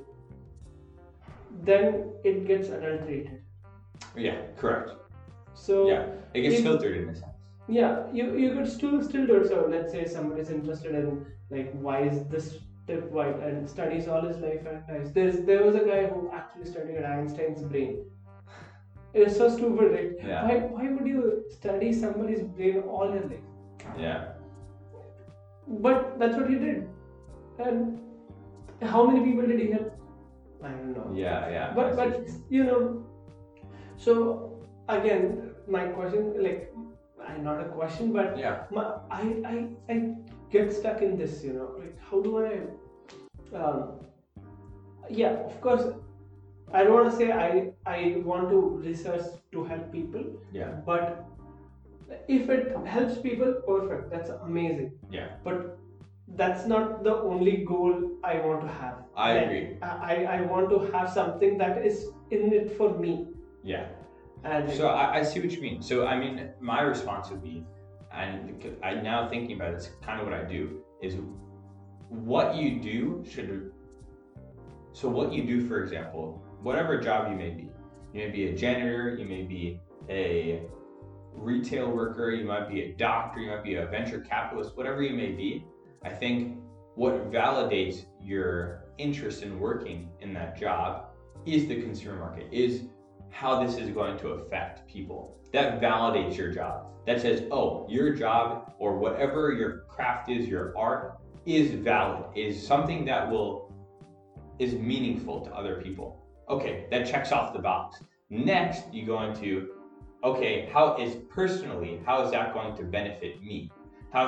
Speaker 1: then it gets adulterated.
Speaker 2: Yeah, correct.
Speaker 1: So
Speaker 2: yeah, it gets filtered in a sense.
Speaker 1: Yeah, you could still do it. So let's say somebody is interested in like why is this tip white and studies all his life and nice. There was a guy who actually studied Einstein's brain. It was so stupid, right?
Speaker 2: Yeah.
Speaker 1: Why would you study somebody's brain all your life?
Speaker 2: Yeah.
Speaker 1: But that's what he did. And how many people did he help? I don't know.
Speaker 2: Yeah.
Speaker 1: But you know, so again, my question, like, not a question, but
Speaker 2: yeah,
Speaker 1: I get stuck in this, you know, like how do I? Yeah, of course. I don't want to say I want to research to help people.
Speaker 2: Yeah.
Speaker 1: But if it helps people, perfect. That's amazing.
Speaker 2: Yeah.
Speaker 1: But that's not the only goal I want to have.
Speaker 2: I agree.
Speaker 1: I want to have something that is in it for me.
Speaker 2: Yeah.
Speaker 1: And
Speaker 2: so I see what you mean. So I mean, my response would be, and I now thinking about it, it's kind of what I do, is what you do should. So what you do, for example, whatever job you may be a janitor, you may be a retail worker, you might be a doctor, you might be a venture capitalist, whatever you may be. I think what validates your interest in working in that job is the consumer market, is how this is going to affect people. That validates your job. That says, oh, your job or whatever your craft is, your art is valid, is something that is meaningful to other people. Okay, that checks off the box. Next, you go into, okay, how is that going to benefit me? How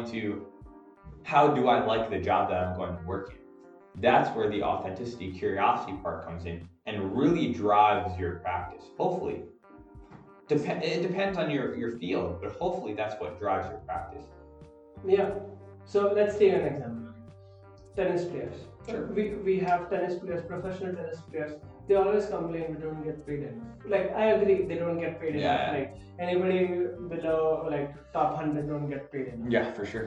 Speaker 2: do I like the job that I'm going to work in? That's where the authenticity, curiosity part comes in and really drives your practice. Hopefully. It depends on your field, but hopefully that's what drives your practice.
Speaker 1: Yeah. So let's take an example. Tennis players.
Speaker 2: Sure.
Speaker 1: We have tennis players, professional tennis players. They always complain we don't get paid enough. Like I agree, they don't get paid enough.
Speaker 2: Yeah.
Speaker 1: Like anybody below like top 100 don't get paid enough.
Speaker 2: Yeah, for sure.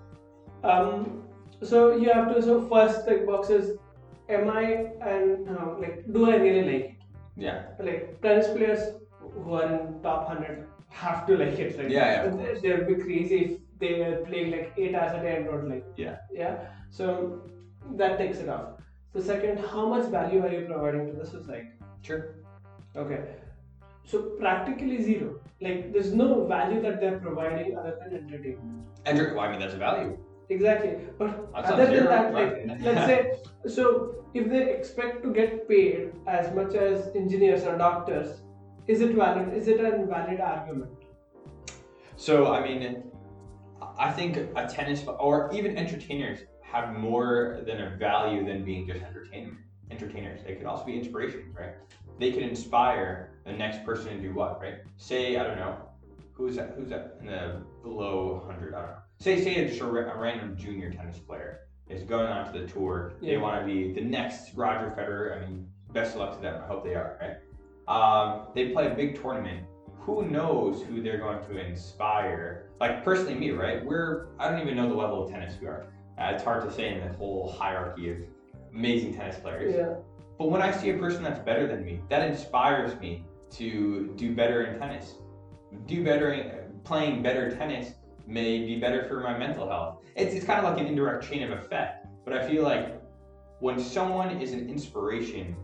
Speaker 1: So you have to first tick boxes. Am I and like do I really like it?
Speaker 2: Yeah.
Speaker 1: Like tennis players who are in top 100 have to like it, right?
Speaker 2: Yeah.
Speaker 1: They would be crazy if they are playing like 8 hours a day and don't like it.
Speaker 2: Yeah.
Speaker 1: So that takes it off. So second, how much value are you providing to the society?
Speaker 2: Sure.
Speaker 1: Okay. So practically zero. Like there's no value that they're providing other than entertainment.
Speaker 2: Well, I mean, that's a value.
Speaker 1: Exactly. But
Speaker 2: That's
Speaker 1: other than
Speaker 2: zero,
Speaker 1: that,
Speaker 2: right?
Speaker 1: like let's say, so if they expect to get paid as much as engineers or doctors, is it valid? Is it an valid argument?
Speaker 2: So I mean, I think or even entertainers have more than a value than being just entertainment. entertainers. They could also be inspirations, right? They could inspire the next person to do what, right? Say, I don't know, who's that in the below 100, I don't know. Say just a random junior tennis player is going on to the tour. They want to be the next Roger Federer. I mean, best of luck to them. I hope they are, right? They play a big tournament. Who knows who they're going to inspire? Like personally me, right? I don't even know the level of tennis we are. It's hard to say in the whole hierarchy of amazing tennis players.
Speaker 1: Yeah.
Speaker 2: But when I see a person that's better than me, that inspires me to do better in tennis. Playing better tennis may be better for my mental health. It's kind of like an indirect chain of effect. But I feel like when someone is an inspiration,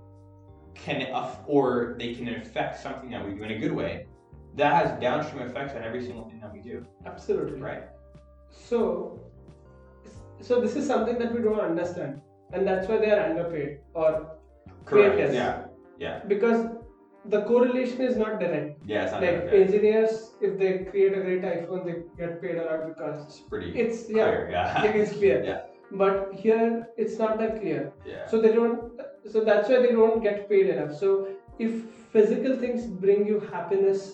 Speaker 2: or they can affect something that we do in a good way, that has downstream effects on every single thing that we do.
Speaker 1: Absolutely.
Speaker 2: Right.
Speaker 1: So this is something that we don't understand, and that's why they are underpaid or
Speaker 2: correct.
Speaker 1: paid less.
Speaker 2: Yeah.
Speaker 1: Because the correlation is not direct.
Speaker 2: Yeah, it's not
Speaker 1: like
Speaker 2: direct.
Speaker 1: engineers, if they create a great iPhone, they get paid a lot because
Speaker 2: it's pretty
Speaker 1: it's
Speaker 2: clear. Yeah.
Speaker 1: It's clear.
Speaker 2: Yeah.
Speaker 1: But here it's not that clear.
Speaker 2: Yeah.
Speaker 1: So that's why they don't get paid enough. So if physical things bring you happiness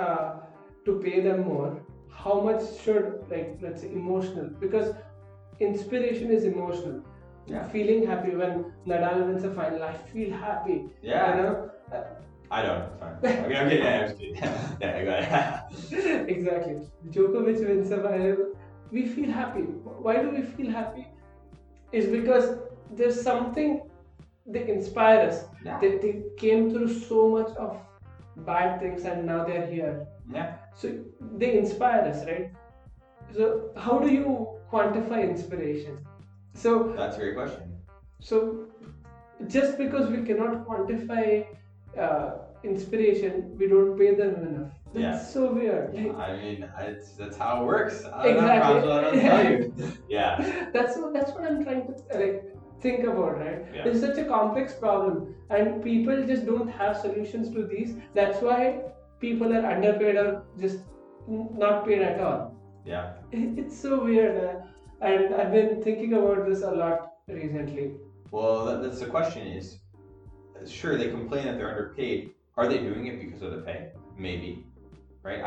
Speaker 1: to pay them more, how much should, like, let's say, emotional? Because inspiration is emotional.
Speaker 2: Yeah.
Speaker 1: Feeling happy when Nadal wins a final, I feel happy.
Speaker 2: Yeah.
Speaker 1: You know?
Speaker 2: I don't. It's fine. Okay, I'm kidding. I'm just kidding. Yeah, go ahead.
Speaker 1: Exactly. Djokovic wins a final, we feel happy. Why do we feel happy? Is because there's something, they inspire us.
Speaker 2: Yeah.
Speaker 1: They came through so much of bad things and now they're here.
Speaker 2: Yeah.
Speaker 1: So they inspire us, right? So how do you quantify inspiration? So
Speaker 2: That's a great question.
Speaker 1: So just because we cannot quantify inspiration, we don't pay them enough. That's so weird.
Speaker 2: I mean, that's how it works.
Speaker 1: Exactly.
Speaker 2: I don't tell you. Yeah.
Speaker 1: That's what I'm trying to think about, right?
Speaker 2: Yeah.
Speaker 1: It's such a complex problem, and people just don't have solutions to these. That's why people are underpaid or just not paid at all.
Speaker 2: Yeah.
Speaker 1: It's so weird, and I've been thinking about this a lot recently.
Speaker 2: Well, that's the question is, sure, they complain that they're underpaid. Are they doing it because of the pay? Maybe, right?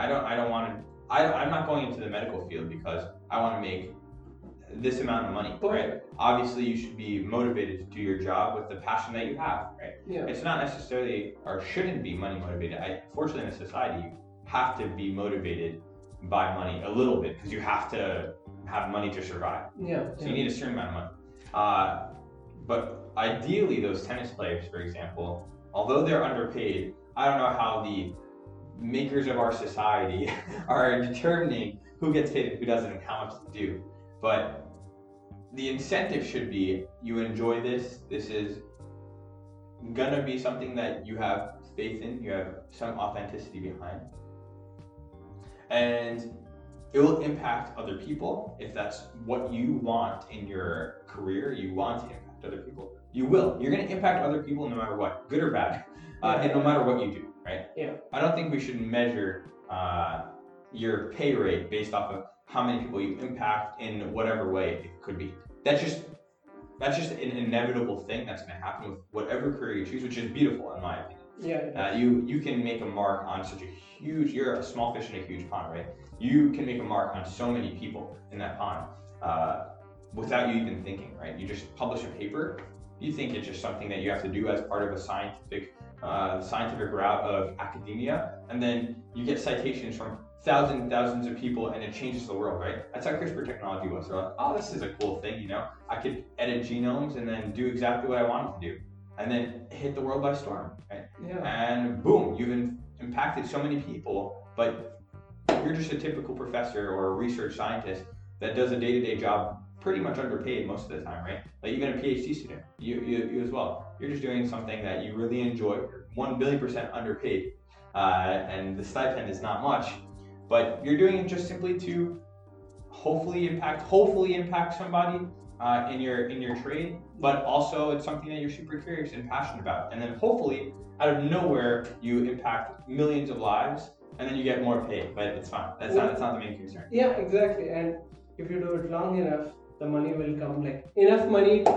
Speaker 2: I'm not going into the medical field because I want to make this amount of money, right? Obviously, you should be motivated to do your job with the passion that you have, right?
Speaker 1: Yeah.
Speaker 2: It's not necessarily, or shouldn't be, money motivated. Fortunately, in a society, you have to be motivated by money a little bit because you have to have money to survive.
Speaker 1: Yeah.
Speaker 2: So you need a certain amount of money. But ideally, those tennis players, for example, although they're underpaid, I don't know how the makers of our society are determining who gets paid and who doesn't and how much to do. But the incentive should be, you enjoy this. This is gonna be something that you have faith in, you have some authenticity behind. And it will impact other people. If that's what you want in your career, you want to impact other people, you will. You're gonna impact other people no matter what, good or bad, and no matter what you do, right?
Speaker 1: Yeah.
Speaker 2: I don't think we should measure your pay rate based off of how many people you impact in whatever way it could be. That's just an inevitable thing that's going to happen with whatever career you choose, which is beautiful in my opinion.
Speaker 1: Yeah.
Speaker 2: You can make a mark on such a huge, you're a small fish in a huge pond, right? You can make a mark on so many people in that pond without you even thinking, right? You just publish a paper, you think it's just something that you have to do as part of a scientific route of academia, and then you get citations from thousands and thousands of people and it changes the world, right? That's how CRISPR technology was. They're like, oh, this is a cool thing, you know? I could edit genomes and then do exactly what I wanted to do. And then hit the world by storm, right?
Speaker 1: Yeah.
Speaker 2: And boom, you've impacted so many people, but you're just a typical professor or a research scientist that does a day-to-day job pretty much underpaid most of the time, right? Like even a PhD student, you as well. You're just doing something that you really enjoy, you're 1,000,000,000% underpaid, and the stipend is not much. But you're doing it just simply to hopefully impact somebody in your trade, but also it's something that you're super curious and passionate about. And then hopefully out of nowhere you impact millions of lives and then you get more pay, but it's fine. That's not the main concern.
Speaker 1: Yeah, exactly. And if you do it long enough, the money will come, like enough money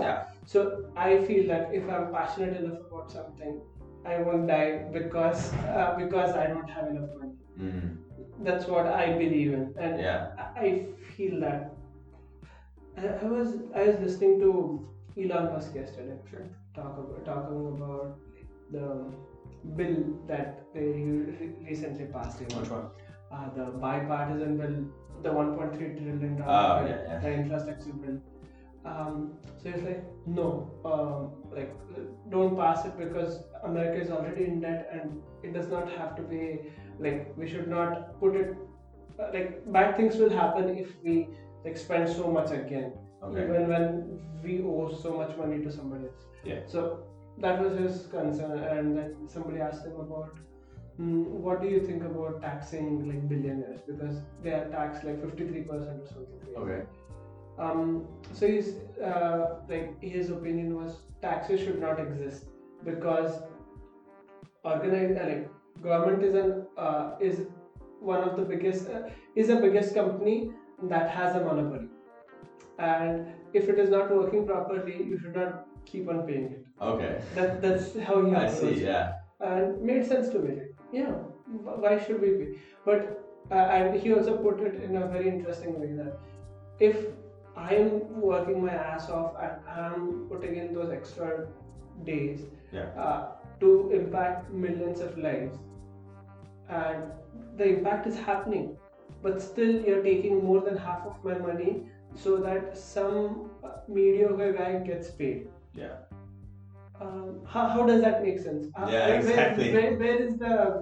Speaker 1: So I feel that if I'm passionate enough about something, I won't die because I don't have enough money.
Speaker 2: Mm.
Speaker 1: That's what I believe in, and
Speaker 2: Yeah.
Speaker 1: I feel that. I was listening to Elon Musk yesterday,
Speaker 2: Sure.
Speaker 1: talking about the bill that they recently passed.
Speaker 2: Which one?
Speaker 1: The bipartisan bill, the 1.3 trillion
Speaker 2: Oh,
Speaker 1: bill,
Speaker 2: yeah.
Speaker 1: the infrastructure bill. So it's like no, don't pass it because America is already in debt and it does not have to be like we should not put it like bad things will happen if we like spend so much again,
Speaker 2: Okay.
Speaker 1: even when we owe so much money to somebody else.
Speaker 2: Yeah.
Speaker 1: So that was his concern, and then somebody asked him about what do you think about taxing like billionaires because they are taxed like 53% or something. Crazy.
Speaker 2: Okay.
Speaker 1: So his opinion was taxes should not exist because organized like government is one of the biggest is the biggest company that has a monopoly, and if it is not working properly, you should not keep on paying it.
Speaker 2: Okay.
Speaker 1: That's how he
Speaker 2: I
Speaker 1: approached
Speaker 2: see. Yeah.
Speaker 1: and made sense to me. Like, yeah, why should we pay? But and he also put it in a very interesting way that if I'm working my ass off and I'm putting in those extra days
Speaker 2: Yeah.
Speaker 1: to impact millions of lives, and the impact is happening, but still you're taking more than half of my money so that some mediocre guy gets paid.
Speaker 2: Yeah.
Speaker 1: How does that make sense?
Speaker 2: Yeah, exactly.
Speaker 1: Where is the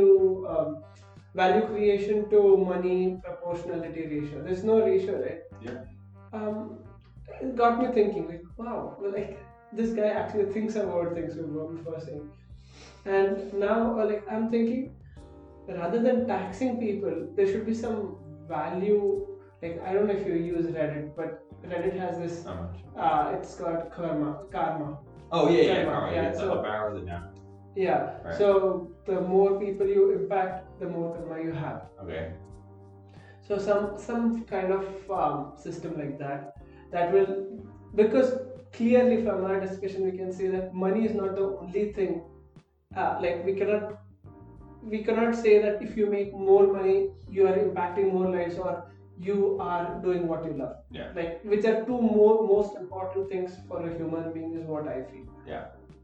Speaker 1: value creation to money proportionality ratio? There's no ratio, right?
Speaker 2: Yeah.
Speaker 1: It got me thinking, like, wow, well, like this guy actually thinks about things before saying. And now, like, I'm thinking, rather than taxing people, there should be some value. Like, I don't know if you use Reddit, but Reddit has this.
Speaker 2: How much?
Speaker 1: It's called karma.
Speaker 2: Oh yeah,
Speaker 1: Karma,
Speaker 2: karma.
Speaker 1: yeah,
Speaker 2: It's
Speaker 1: so-
Speaker 2: a barrel of the down.
Speaker 1: Yeah.
Speaker 2: Right.
Speaker 1: So the more people you impact, the more karma you have.
Speaker 2: Okay.
Speaker 1: So some kind of system like that will, because clearly from our discussion we can say that money is not the only thing. Like we cannot say that if you make more money you are impacting more lives or you are doing what you love.
Speaker 2: Yeah.
Speaker 1: Like which are two most important things for a human being is what I feel.
Speaker 2: Yeah.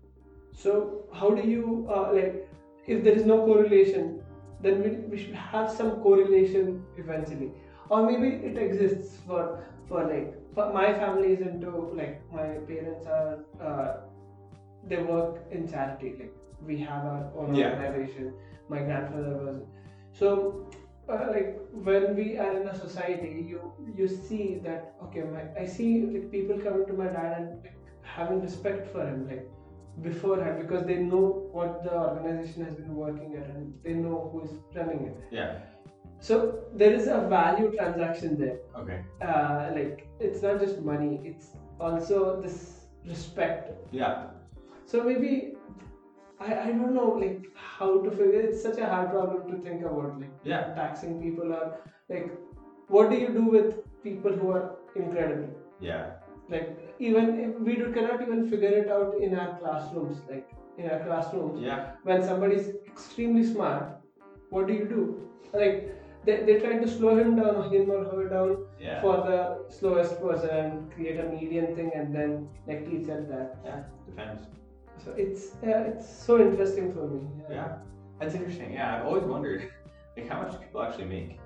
Speaker 1: So how do you like if there is no correlation, then we should have some correlation eventually, or maybe it exists for my family is into like my parents are they work in charity, like we have our own
Speaker 2: Yeah.
Speaker 1: organization. My grandfather was so like when we are in a society, you see that okay, I see like people coming to my dad and like, having respect for him like beforehand because they know what the organization has been working at and they know who is running it.
Speaker 2: Yeah.
Speaker 1: So there is a value transaction there.
Speaker 2: Okay.
Speaker 1: Like it's not just money; it's also this respect.
Speaker 2: Yeah.
Speaker 1: So maybe I don't know like how to figure. It's such a hard problem to think about, like
Speaker 2: Yeah.
Speaker 1: taxing people or like what do you do with people who are incredible?
Speaker 2: Yeah.
Speaker 1: Like even if cannot even figure it out in our classrooms. Like in our classrooms,
Speaker 2: Yeah.
Speaker 1: when somebody is extremely smart, what do? Like they try to slow him or her down
Speaker 2: Yeah.
Speaker 1: for the slowest person and create a median thing and then like teach them that.
Speaker 2: Yeah. Depends.
Speaker 1: So it's so interesting for me.
Speaker 2: Yeah. That's interesting. Yeah, I've always wondered, like, how much do people actually make?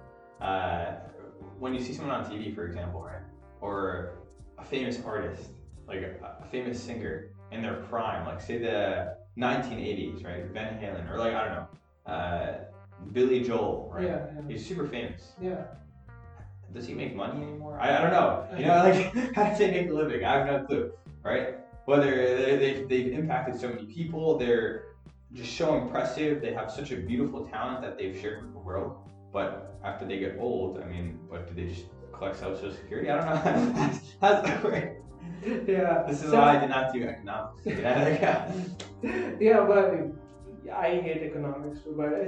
Speaker 2: When you see someone on TV, for example, right, or a famous artist, like a famous singer in their prime, like say the 1980s, right, Van Halen, or like I don't know, Billy Joel, right?
Speaker 1: Yeah.
Speaker 2: He's super famous.
Speaker 1: Yeah.
Speaker 2: Does he make money anymore? I don't know. You know, like how does they make a living? I have no clue, right? Whether they've impacted so many people, they're just so impressive. They have such a beautiful talent that they've shared with the world. But after they get old, I mean, what do they just collect Social Security? I don't know. How's that work?
Speaker 1: Yeah.
Speaker 2: This is
Speaker 1: So-
Speaker 2: why I did not do economics. Yeah.
Speaker 1: Yeah, but I hate economics too. But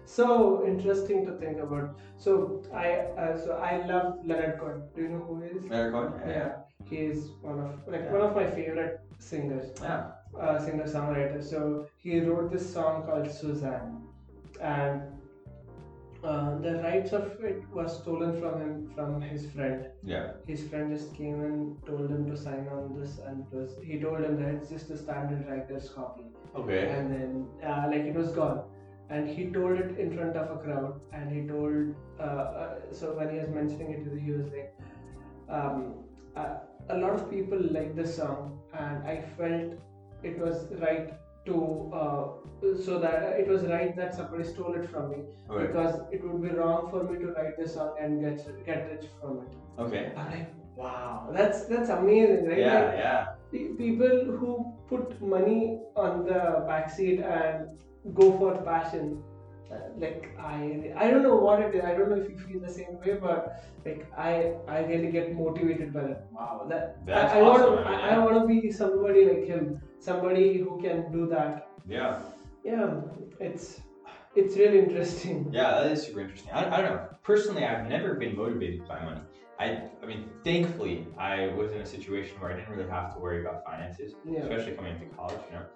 Speaker 1: so interesting to think about. So I love Leonard Cohen. Do you know who he is?
Speaker 2: Leonard Cohen?
Speaker 1: Yeah, he is
Speaker 2: Yeah.
Speaker 1: one of my favorite singers,
Speaker 2: Yeah.
Speaker 1: singer songwriter. So he wrote this song called Suzanne, and the rights of it was stolen from him from his friend.
Speaker 2: Yeah.
Speaker 1: His friend just came and told him to sign on this, and he told him that it's just a standard writer's copy.
Speaker 2: Okay.
Speaker 1: And then like it was gone, and he told it in front of a crowd, and he told so when he was mentioning it, he was like, um, a lot of people like this song, and I felt it was right to so that it was right that somebody stole it from me,
Speaker 2: Okay.
Speaker 1: because it would be wrong for me to write this song and get rich from it.
Speaker 2: Okay.
Speaker 1: I'm like, wow, that's amazing, right?
Speaker 2: Yeah,
Speaker 1: Like,
Speaker 2: yeah.
Speaker 1: people who put money on the backseat and go for passion, like I don't know what it is. I don't know if you feel the same way, but like I really get motivated by that. Wow,
Speaker 2: That's
Speaker 1: I want
Speaker 2: awesome.
Speaker 1: to I want to be somebody like him, somebody who can do that.
Speaker 2: Yeah.
Speaker 1: Yeah, it's really interesting.
Speaker 2: Yeah, that is super interesting. I don't know. Personally, I've never been motivated by money. I mean, thankfully, I was in a situation where I didn't really have to worry about finances,
Speaker 1: Yeah.
Speaker 2: especially coming into college,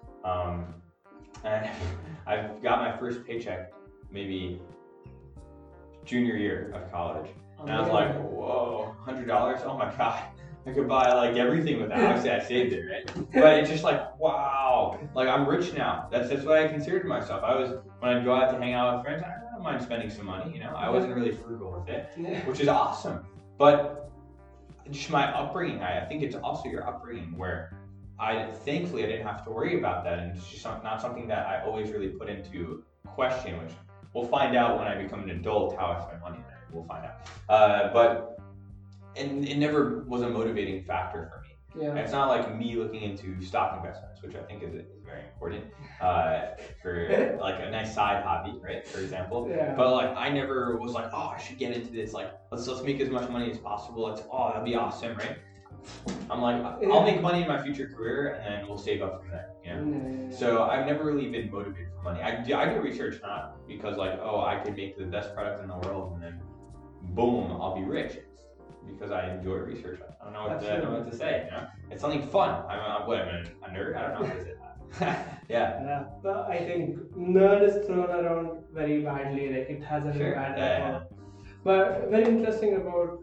Speaker 2: And I've got my first paycheck maybe junior year of college. And I was like, whoa, $100? Oh my God. I could buy like everything with that. Obviously, I saved it, right? But it's just like, wow, like I'm rich now. That's what I considered myself. When I'd go out to hang out with friends, I don't mind spending some money, I wasn't really frugal with it, which is awesome. But just my upbringing, I think it's also your upbringing where thankfully I didn't have to worry about that. And it's just not something that I always really put into question, which we'll find out when I become an adult how I spend money. We'll find out. And it never was a motivating factor for me.
Speaker 1: Yeah.
Speaker 2: It's not like me looking into stock investments, which I think is very important for like a nice side hobby, right? For example.
Speaker 1: Yeah.
Speaker 2: But like I never was like, oh, I should get into this. Like let's make as much money as possible. That'd be awesome, right? I'm like, I'll make money in my future career, and then we'll save up from there.
Speaker 1: Yeah.
Speaker 2: So I've never really been motivated for money. I do research not because like, oh, I could make the best product in the world, and then boom, I'll be rich. Because I enjoy research. I don't know what to say. It's something fun. I'm a nerd. I don't know what is it. Yeah.
Speaker 1: But I think nerd is thrown around very badly. Like it has a very bad rapport. But very interesting about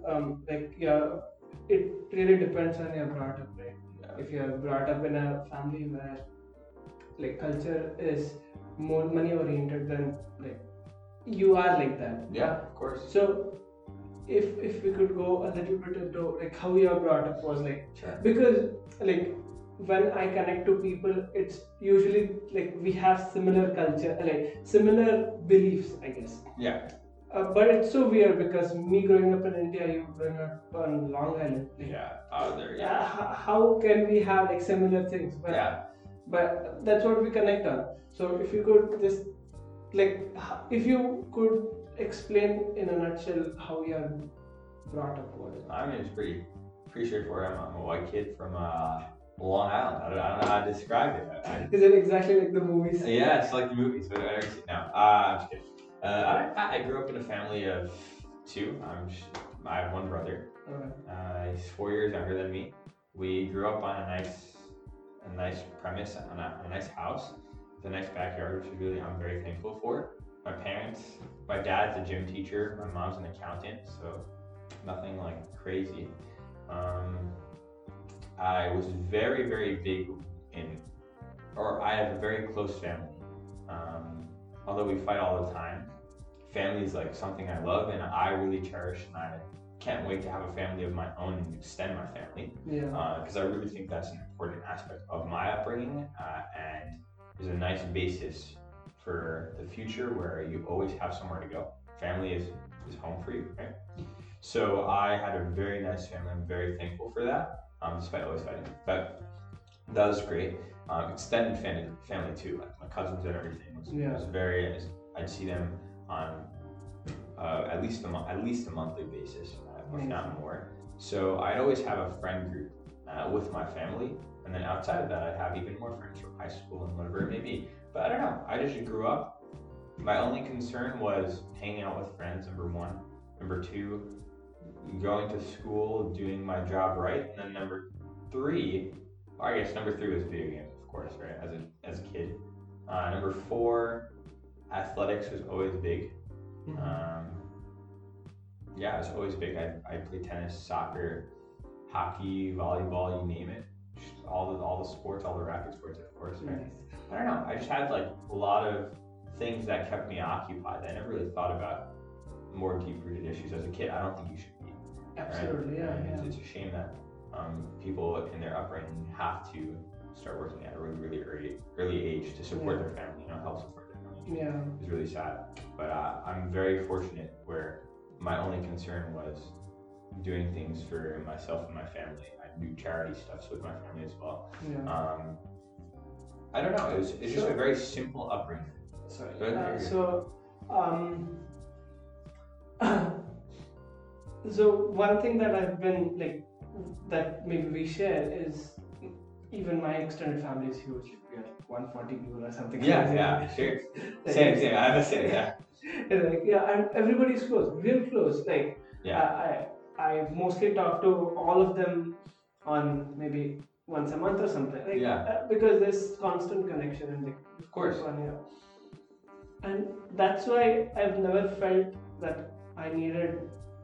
Speaker 1: it really depends on your brought up, right? Yeah. If you're brought up in a family where like culture is more money oriented, then like you are like that.
Speaker 2: Yeah, of course.
Speaker 1: So if we could go a little bit into like how you are brought up was like,
Speaker 2: sure.
Speaker 1: Because like when I connect to people, it's usually like we have similar culture, like similar beliefs, I guess.
Speaker 2: Yeah.
Speaker 1: But it's so weird because me growing up in India, you growing up on Long Island. Like,
Speaker 2: yeah, out there. Yeah.
Speaker 1: How can we have like similar things? But,
Speaker 2: yeah.
Speaker 1: But that's what we connect on. So if you could just if you could explain in a nutshell how you are brought up.
Speaker 2: I mean, it's pretty straightforward. I'm a white kid from Long Island. I don't know how to describe it.
Speaker 1: Is it exactly like the movies?
Speaker 2: Yeah, it's like the movies. But I'm just kidding. I grew up in a family of two. I have one brother. Okay. He's 4 years younger than me. We grew up on a nice premise, on a nice house, with a nice backyard, which is really I'm very thankful for. My dad's a gym teacher. My mom's an accountant, so nothing like crazy. I was very, very big I have a very close family. Although we fight all the time, family is like something I love and I really cherish, and I can't wait to have a family of my own and extend my family.
Speaker 1: Yeah.
Speaker 2: Because I really think that's an important aspect of my upbringing, and is a nice basis for the future where you always have somewhere to go. Family is home for you, right? So I had a very nice family. I'm very thankful for that, despite always fighting. But that was great. Extended family too, like my cousins and everything was very. I'd see them on at least a monthly basis, if not more. So I'd always have a friend group with my family, and then outside of that, I'd have even more friends from high school and whatever it may be. But I don't know. I just grew up My only concern was hanging out with friends, number one. Number two, going to school, doing my job right. And then number three, or I guess number three was video games, of course, right? As a kid. Number four, athletics was always big. Yeah, it was always big. I played tennis, soccer, hockey, volleyball, you name it. Just all the sports, all the racket sports, of course, right?
Speaker 1: Nice.
Speaker 2: I don't know. I just had like a lot of things that kept me occupied. I never really thought about more deep-rooted issues as a kid. I don't think you should be.
Speaker 1: Absolutely,
Speaker 2: Right?
Speaker 1: yeah.
Speaker 2: It's a shame that people in their upbringing have to start working at a really early age to support their family. Help support their family.
Speaker 1: Yeah.
Speaker 2: It's really sad. But I'm very fortunate where my only concern was doing things for myself and my family. I do charity stuff with my family as well.
Speaker 1: Yeah.
Speaker 2: I don't know. It's just a very simple upbringing.
Speaker 1: Sorry.
Speaker 2: Go ahead.
Speaker 1: So one thing that I've been like, that maybe we share is, even my extended family is huge. We are 140 people or something.
Speaker 2: Yeah, sure. Same. I have a same. Yeah.
Speaker 1: And everybody's close, real close. I mostly talk to all of them on maybe once a month or something. Because there's constant connection and
Speaker 2: of course.
Speaker 1: And that's why I've never felt that I needed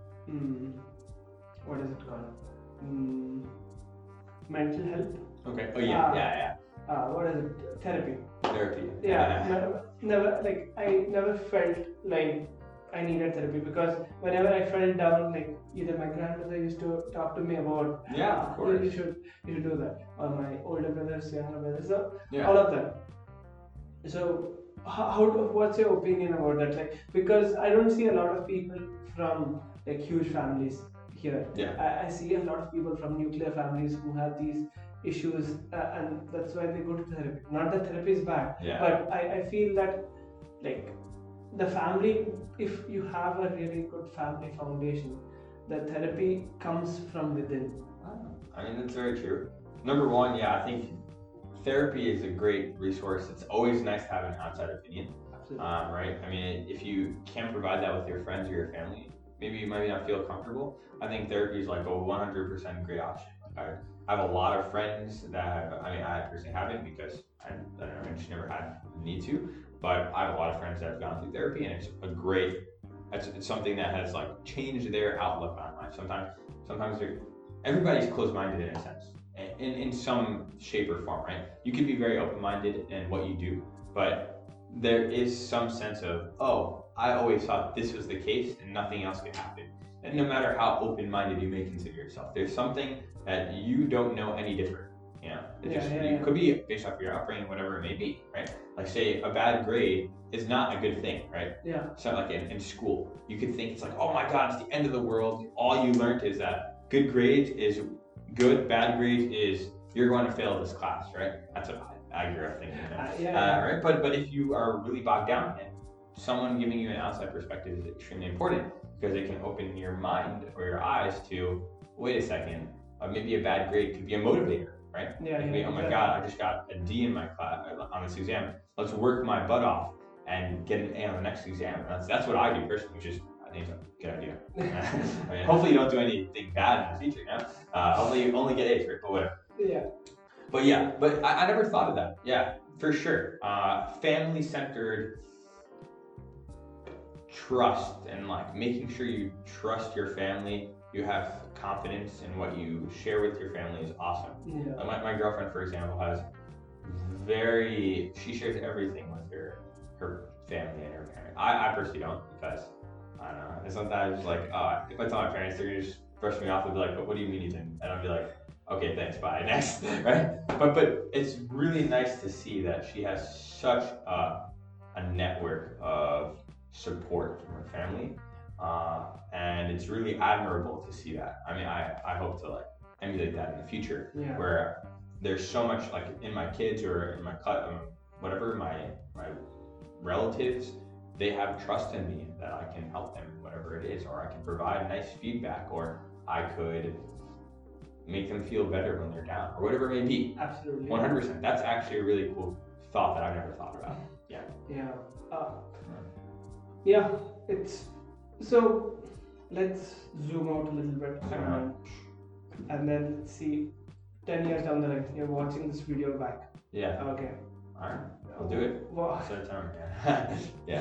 Speaker 1: what is it called? Mental health.
Speaker 2: Okay. Oh yeah.
Speaker 1: What is it? Therapy.
Speaker 2: Therapy.
Speaker 1: Never. Like I never felt like I needed therapy, because whenever I felt down, like either my grandmother used to talk to me about,
Speaker 2: of course,
Speaker 1: you should do that, or my older brothers, younger brothers, so
Speaker 2: yeah.
Speaker 1: all of them. So what's your opinion about that? Like, because I don't see a lot of people from like huge families here. I see a lot of people from nuclear families who have these issues, and that's why they go to therapy. Not that therapy is bad, but I feel that like the family, if you have a really good family foundation, the therapy comes from within.
Speaker 2: I mean, that's very true. Number one, I think therapy is a great resource. It's always nice to have an outside opinion.
Speaker 1: Absolutely.
Speaker 2: Right? I mean, if you can't provide that with your friends or your family, maybe you might not feel comfortable. I think therapy is like a 100% great option. I have a lot of friends that I personally haven't, because I just never had the need to. But I have a lot of friends that have gone through therapy, and it's something that has like changed their outlook on life. Sometimes everybody's closed-minded in a sense, in some shape or form, right? You can be very open-minded in what you do, but there is some sense of, I always thought this was the case and nothing else could happen. And no matter how open-minded you may consider yourself, there's something that you don't know any different. It could be based off your upbringing, whatever it may be, right? Like, say a bad grade is not a good thing, right? So like in school, you could think it's like, oh my God, it's the end of the world. All you learned is that good grades is good, bad grades is you're going to fail this class, right? That's what I grew up thinking. Right? But if you are really bogged down in it, someone giving you an outside perspective is extremely important, because it can open your mind or your eyes to, wait a second, maybe a bad grade could be a motivator. Right? Oh my God, I just got a D in my class on this exam. Let's work my butt off and get an A on the next exam. That's what I do personally, which is, I think, it's a good idea. I mean, hopefully you don't do anything bad in the future. Hopefully you only get A's, right? But whatever. But I never thought of that. Yeah, for sure. Family-centered trust, and like making sure you trust your family. You have confidence in what you share with your family is awesome. My girlfriend, for example, she shares everything with her family and her parents. I personally don't, because I don't know. And sometimes like, if I tell my parents, they're gonna just brush me off and be like, what do you mean you didn't? And I'll be like, okay, thanks, bye, next, right? But it's really nice to see that she has such a network of support from her family. And it's really admirable to see that. I mean, I hope to like emulate that in the future, where there's so much like in my kids or in my whatever, my relatives, they have trust in me that I can help them, whatever it is, or I can provide nice feedback, or I could make them feel better when they're down, or whatever it may be.
Speaker 1: Absolutely.
Speaker 2: 100%. That's actually a really cool thought that I've never thought about.
Speaker 1: Yeah, it's so. Let's zoom out a little bit,
Speaker 2: Zoom out.
Speaker 1: and then let's see. 10 years down the line, you're watching this video back.
Speaker 2: Yeah.
Speaker 1: Okay.
Speaker 2: All right. I'll do it.
Speaker 1: What?
Speaker 2: Set a timer. Yeah. Yeah.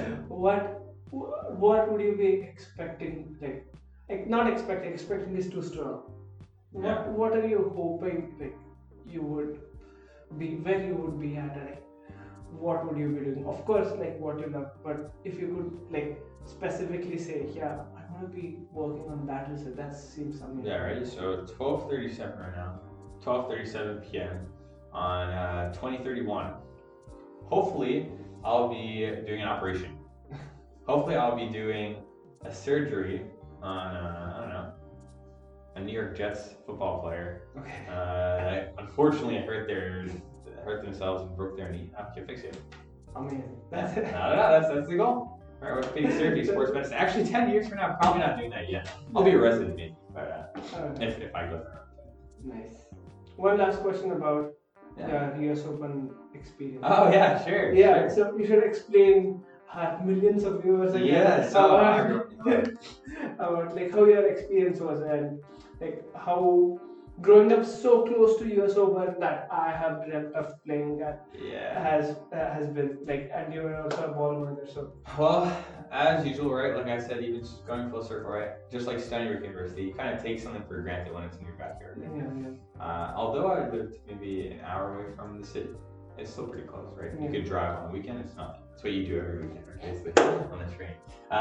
Speaker 1: What would you be expecting? Like not expecting. Expecting is too strong.
Speaker 2: Yeah.
Speaker 1: What are you hoping you would be where you would be at? Like, what would you be doing? Of course, like what you love, but if you could specifically say, yeah, I want to be working on that research. That seems amazing.
Speaker 2: Yeah. Ready? So 12:37 right now. 12:37 p.m. on 2031. Hopefully, I'll be doing an operation. Hopefully, I'll be doing a surgery on I don't know, a New York Jets football player.
Speaker 1: Okay.
Speaker 2: Unfortunately, hurt themselves and broke their knee. I can fix it.
Speaker 1: Amazing.
Speaker 2: That's
Speaker 1: That's it.
Speaker 2: that's the goal. All right, orthopedic surgery, sports medicine. Actually, 10 years from now, I'm probably not doing that yet. I'll be a resident maybe, but if I go there.
Speaker 1: Nice. One last question about
Speaker 2: Yeah.
Speaker 1: US Open experience.
Speaker 2: Oh yeah, sure.
Speaker 1: Yeah,
Speaker 2: Sure.
Speaker 1: so you should explain our millions of viewers
Speaker 2: Yeah, so
Speaker 1: about like how your experience was and like how growing up so close to US Open that I have dreamt of playing at
Speaker 2: yeah.
Speaker 1: has been like, and you were also a ball winner, so
Speaker 2: Well, as usual, right? Like I said, even just going full circle, right? Just like Stony Brook University, you kind of take something for granted when it's in your backyard.
Speaker 1: yeah.
Speaker 2: Although I lived maybe an hour away from the city, it's still pretty close, right? You
Speaker 1: Yeah.
Speaker 2: could drive on the weekend. It's not. That's what you do every weekend, right? Basically on the train,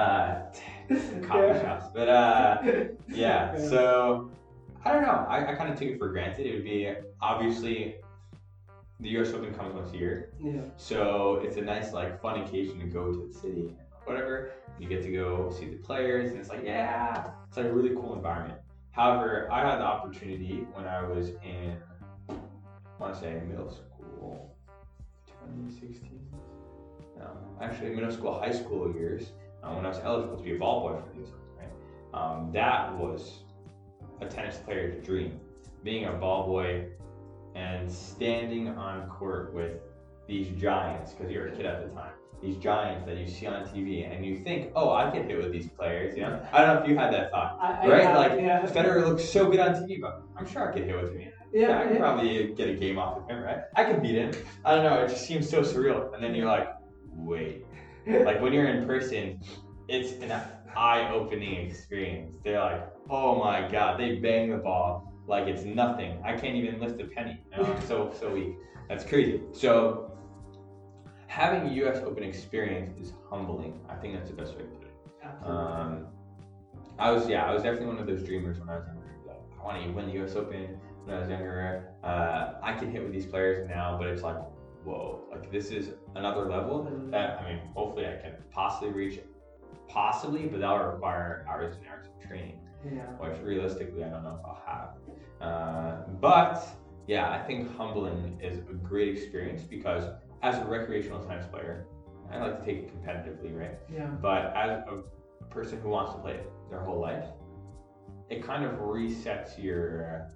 Speaker 2: coffee
Speaker 1: Yeah.
Speaker 2: shops. But yeah. So I don't know. I kind of took it for granted. It would be obviously the U.S. Open comes once a year.
Speaker 1: Yeah.
Speaker 2: So it's a nice, fun occasion to go to the city, whatever. You get to go see the players, and it's it's a really cool environment. However, I had the opportunity when I was in, I want to say middle school, 2016. No, actually middle school, high school years, when I was eligible to be a ball boy for the U.S. Open, right? That was a tennis player's dream, being a ball boy and standing on court with these giants, because you were a kid at the time, these giants that you see on TV, and you think, oh, I can hit with these players, you know? I don't know if you had that thought, right? Federer looks so good on TV, but I'm sure I could hit with him. I could probably get a game off with him, right? I could beat him. I don't know, it just seems so surreal. And then you're like, wait. Like when you're in person, it's an eye-opening experience. They're like, oh my God, they bang the ball like it's nothing. I can't even lift a penny. You know? I'm so weak. That's crazy. So having a U.S. Open experience is humbling. I think that's the best way to put it.
Speaker 1: Absolutely.
Speaker 2: I was definitely one of those dreamers when I was younger. Like, I want to win the U.S. Open. When I was younger, I can hit with these players now, but it's like, whoa, like this is another level that, I mean, hopefully I can possibly reach, but that'll require hours and hours of training, which realistically I don't know if I'll have. But yeah, I think humbling is a great experience because as a recreational tennis player, I like to take it competitively, right?
Speaker 1: Yeah.
Speaker 2: But as a person who wants to play it their whole life, it kind of resets your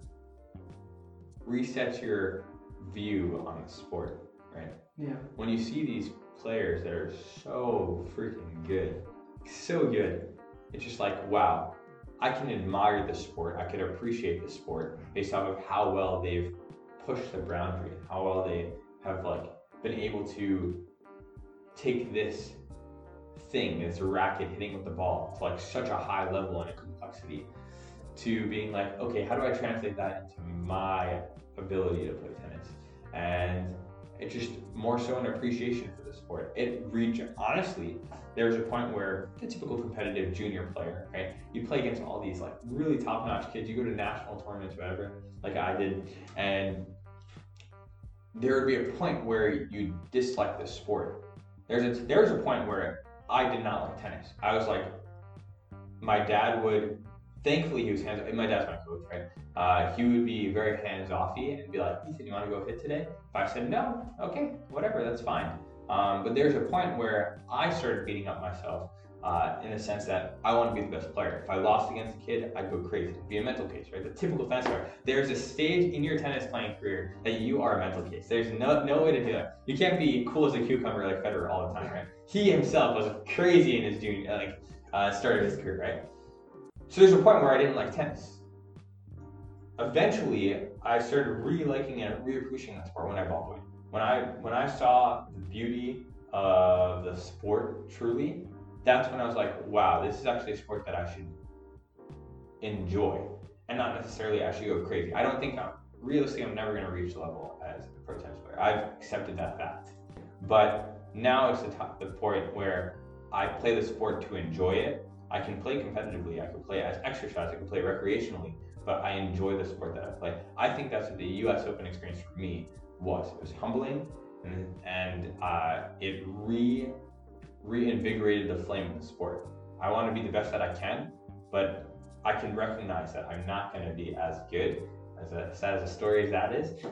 Speaker 2: view on the sport, right?
Speaker 1: Yeah.
Speaker 2: When you see these players that are so freaking good, it's just like, wow, I can admire the sport. I can appreciate the sport based off of how well they've pushed the boundary, how well they have been able to take this thing, this racket hitting with the ball to such a high level and a complexity, to being like, okay, how do I translate that into my ability to play tennis? And it's just more so an appreciation for the sport. Honestly, there was a point where the typical competitive junior player, right? You play against all these really top-notch kids. You go to national tournaments, whatever, like I did, and there would be a point where you dislike the sport. There was a point where I did not like tennis. I was like, my dad would, thankfully he was my dad's my coach, right? He would be very hands-offy and be like, Ethan, you want to go hit today? If I said no, okay, whatever, that's fine. But there's a point where I started beating up myself in the sense that I want to be the best player. If I lost against a kid, I'd go crazy. It'd be a mental case, right? The typical tennis player. There's a stage in your tennis playing career that you are a mental case. There's no way to do that. You can't be cool as a cucumber like Federer all the time, right? He himself was crazy in his junior, start of his career, right? So there's a point where I didn't like tennis. Eventually, I started re-liking and re-appreciating that sport when I ball played. When I saw the beauty of the sport truly, that's when I was like, wow, this is actually a sport that I should enjoy and not necessarily actually go crazy. I don't think realistically I'm never going to reach the level as a pro tennis player. I've accepted that fact. But now it's the point where I play the sport to enjoy it. I can play competitively, I can play as exercise, I can play recreationally, but I enjoy the sport that I play. I think that's what the US Open experience for me was. It was humbling and it reinvigorated the flame of the sport. I want to be the best that I can, but I can recognize that I'm not going to be as good, as sad as a story as that is.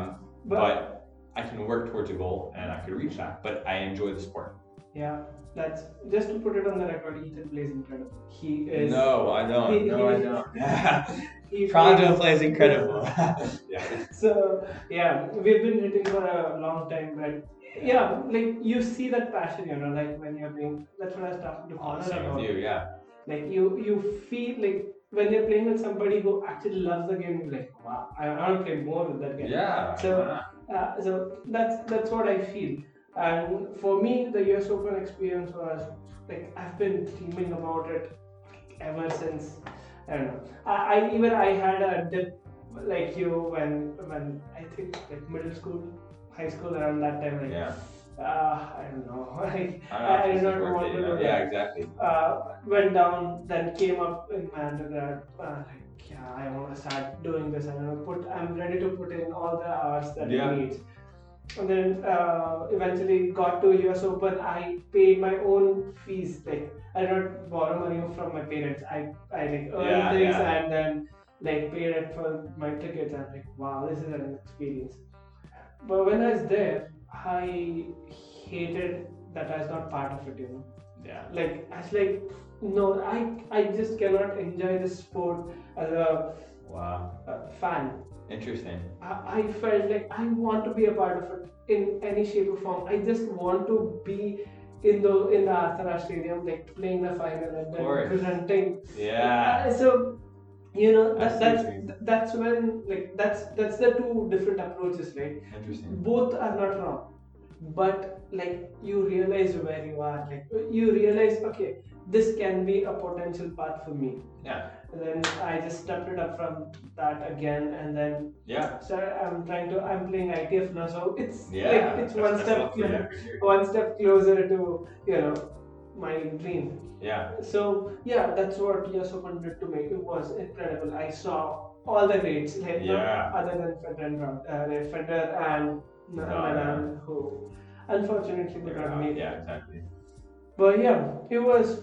Speaker 2: But I can work towards a goal and I can reach that. But I enjoy the sport.
Speaker 1: Yeah, that's just to put it on the record. Ethan plays incredible. He is.
Speaker 2: No, I don't. I don't.
Speaker 1: Pronto
Speaker 2: plays incredible.
Speaker 1: Yeah. So yeah, we've been hitting for a long time, but yeah, like you see that passion, like when you're playing. That's what I was talking to Connor about.
Speaker 2: With you, yeah.
Speaker 1: Like you feel like when you're playing with somebody who actually loves the game, you're like, wow, I want to play more with that game.
Speaker 2: Yeah.
Speaker 1: So that's what I feel. And for me, the US Open experience was like I've been dreaming about it ever since. I don't know. I had a dip like you when I think like middle school, high school, around that time. Like,
Speaker 2: yeah.
Speaker 1: I don't know. I did not want to do that.
Speaker 2: Yeah, exactly.
Speaker 1: Went down, then came up in my undergrad. I want to start doing this. I'm ready to put in all the hours that it needs. And then eventually got to US Open. I paid my own fees. Like I did not borrow money from my parents. I like earned things and then like paid it for my tickets. I'm like, wow, this is an experience. But when I was there, I hated that I was not part of it.
Speaker 2: Yeah.
Speaker 1: Like I was like, no, I just cannot enjoy this sport as a fan.
Speaker 2: Interesting.
Speaker 1: I felt like I want to be a part of it in any shape or form. I just want to be in the Arthur Ashe Stadium, like playing the final and then presenting.
Speaker 2: Yeah.
Speaker 1: So that's when like that's the two different approaches, right?
Speaker 2: Interesting.
Speaker 1: Both are not wrong, but like you realize where you are. Like you realize, okay, this can be a potential path for me.
Speaker 2: Yeah.
Speaker 1: And then I just stepped it up from that again, and then so I'm playing ITF now, so it's it's one step closer to my dream.
Speaker 2: Yeah.
Speaker 1: So that's what US Open did to me. It was incredible. I saw all the greats, other than Federer and Nadal, who unfortunately did not make it.
Speaker 2: Yeah, exactly.
Speaker 1: But it was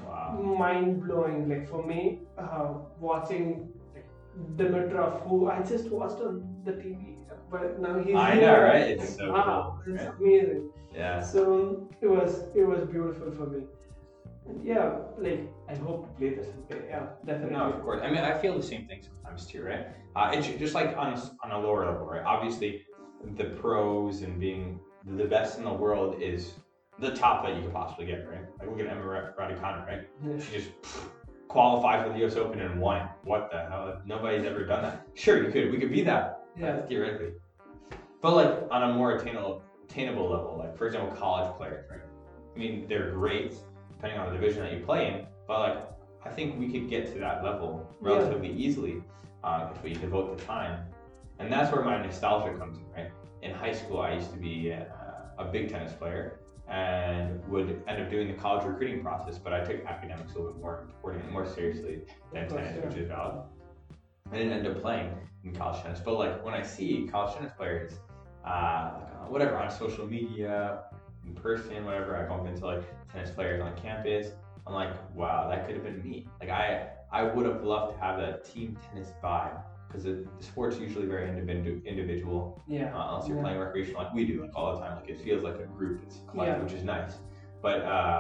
Speaker 1: mind blowing. Like for me, watching Dimitrov, who I just watched on the TV, but now he's
Speaker 2: I
Speaker 1: here.
Speaker 2: know, right? It's so cool.
Speaker 1: It's amazing.
Speaker 2: Yeah.
Speaker 1: So it was beautiful for me. And like I hope to play this. Okay, definitely.
Speaker 2: No, of course. I mean, I feel the same thing sometimes too, right? It's just like on a lower level, right? Obviously, the pros and being the best in the world is the top that you could possibly get, right? Like look at Emma Raducanu, right?
Speaker 1: Yeah.
Speaker 2: She just qualified for the US Open and won. What the hell? Nobody's ever done that. Sure, you could. We could be that, theoretically. But like on a more attainable level, like for example, college players, right? I mean, they're great depending on the division that you play in, but like I think we could get to that level relatively easily if we devote the time. And that's where my nostalgia comes in, right? In high school, I used to be a big tennis player and would end up doing the college recruiting process, but I took academics a little bit more seriously than tennis, which is valid. I didn't end up playing in college tennis, but like when I see college tennis players, whatever, on social media, in person, whatever, I bump into like tennis players on campus, I'm like, wow, that could have been me. Like I would have loved to have that team tennis vibe, because the sport's usually very individual. Unless you're playing recreational like we do, like all the time. Like it feels like a group, it's collective, which is nice. But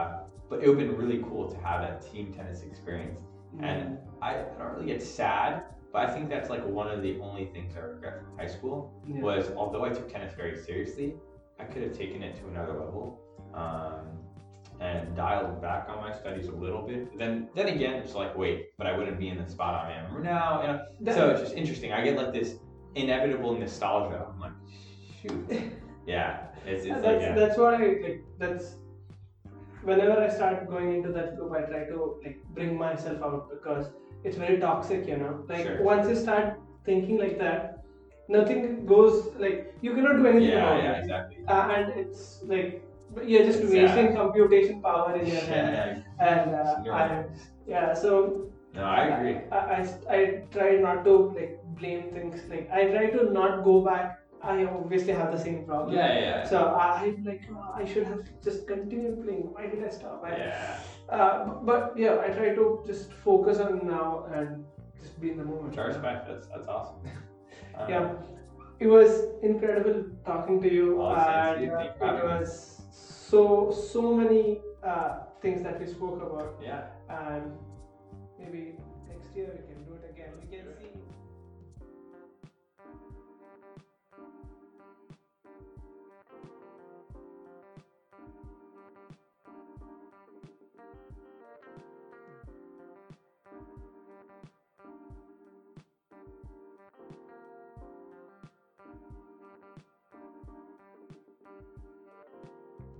Speaker 2: but it would have been really cool to have that team tennis experience. And I don't really get sad, but I think that's like one of the only things I regret from high school was, although I took tennis very seriously, I could have taken it to another level and dialed back on my studies a little bit. Then again, it's like, wait, but I wouldn't be in the spot I am now. So it's just interesting. I get like this inevitable nostalgia. I'm like, shoot, yeah.
Speaker 1: That's why that's whenever I start going into that loop, I try to like bring myself out because it's very toxic, once you start thinking like that, nothing goes, like you cannot do anything about it.
Speaker 2: Exactly.
Speaker 1: And it's like you're just wasting computation power in your head. So
Speaker 2: no, I agree.
Speaker 1: I try not to like blame things. Like I try to not go back. I obviously have the same problem. So I'm like, I should have just continued playing. Why did I stop? But I try to just focus on now and just be in the moment.
Speaker 2: Which I respect. That's awesome.
Speaker 1: It was incredible talking to you. And it was so many things that we spoke about.
Speaker 2: Yeah.
Speaker 1: And maybe next year we can do it again. We can see.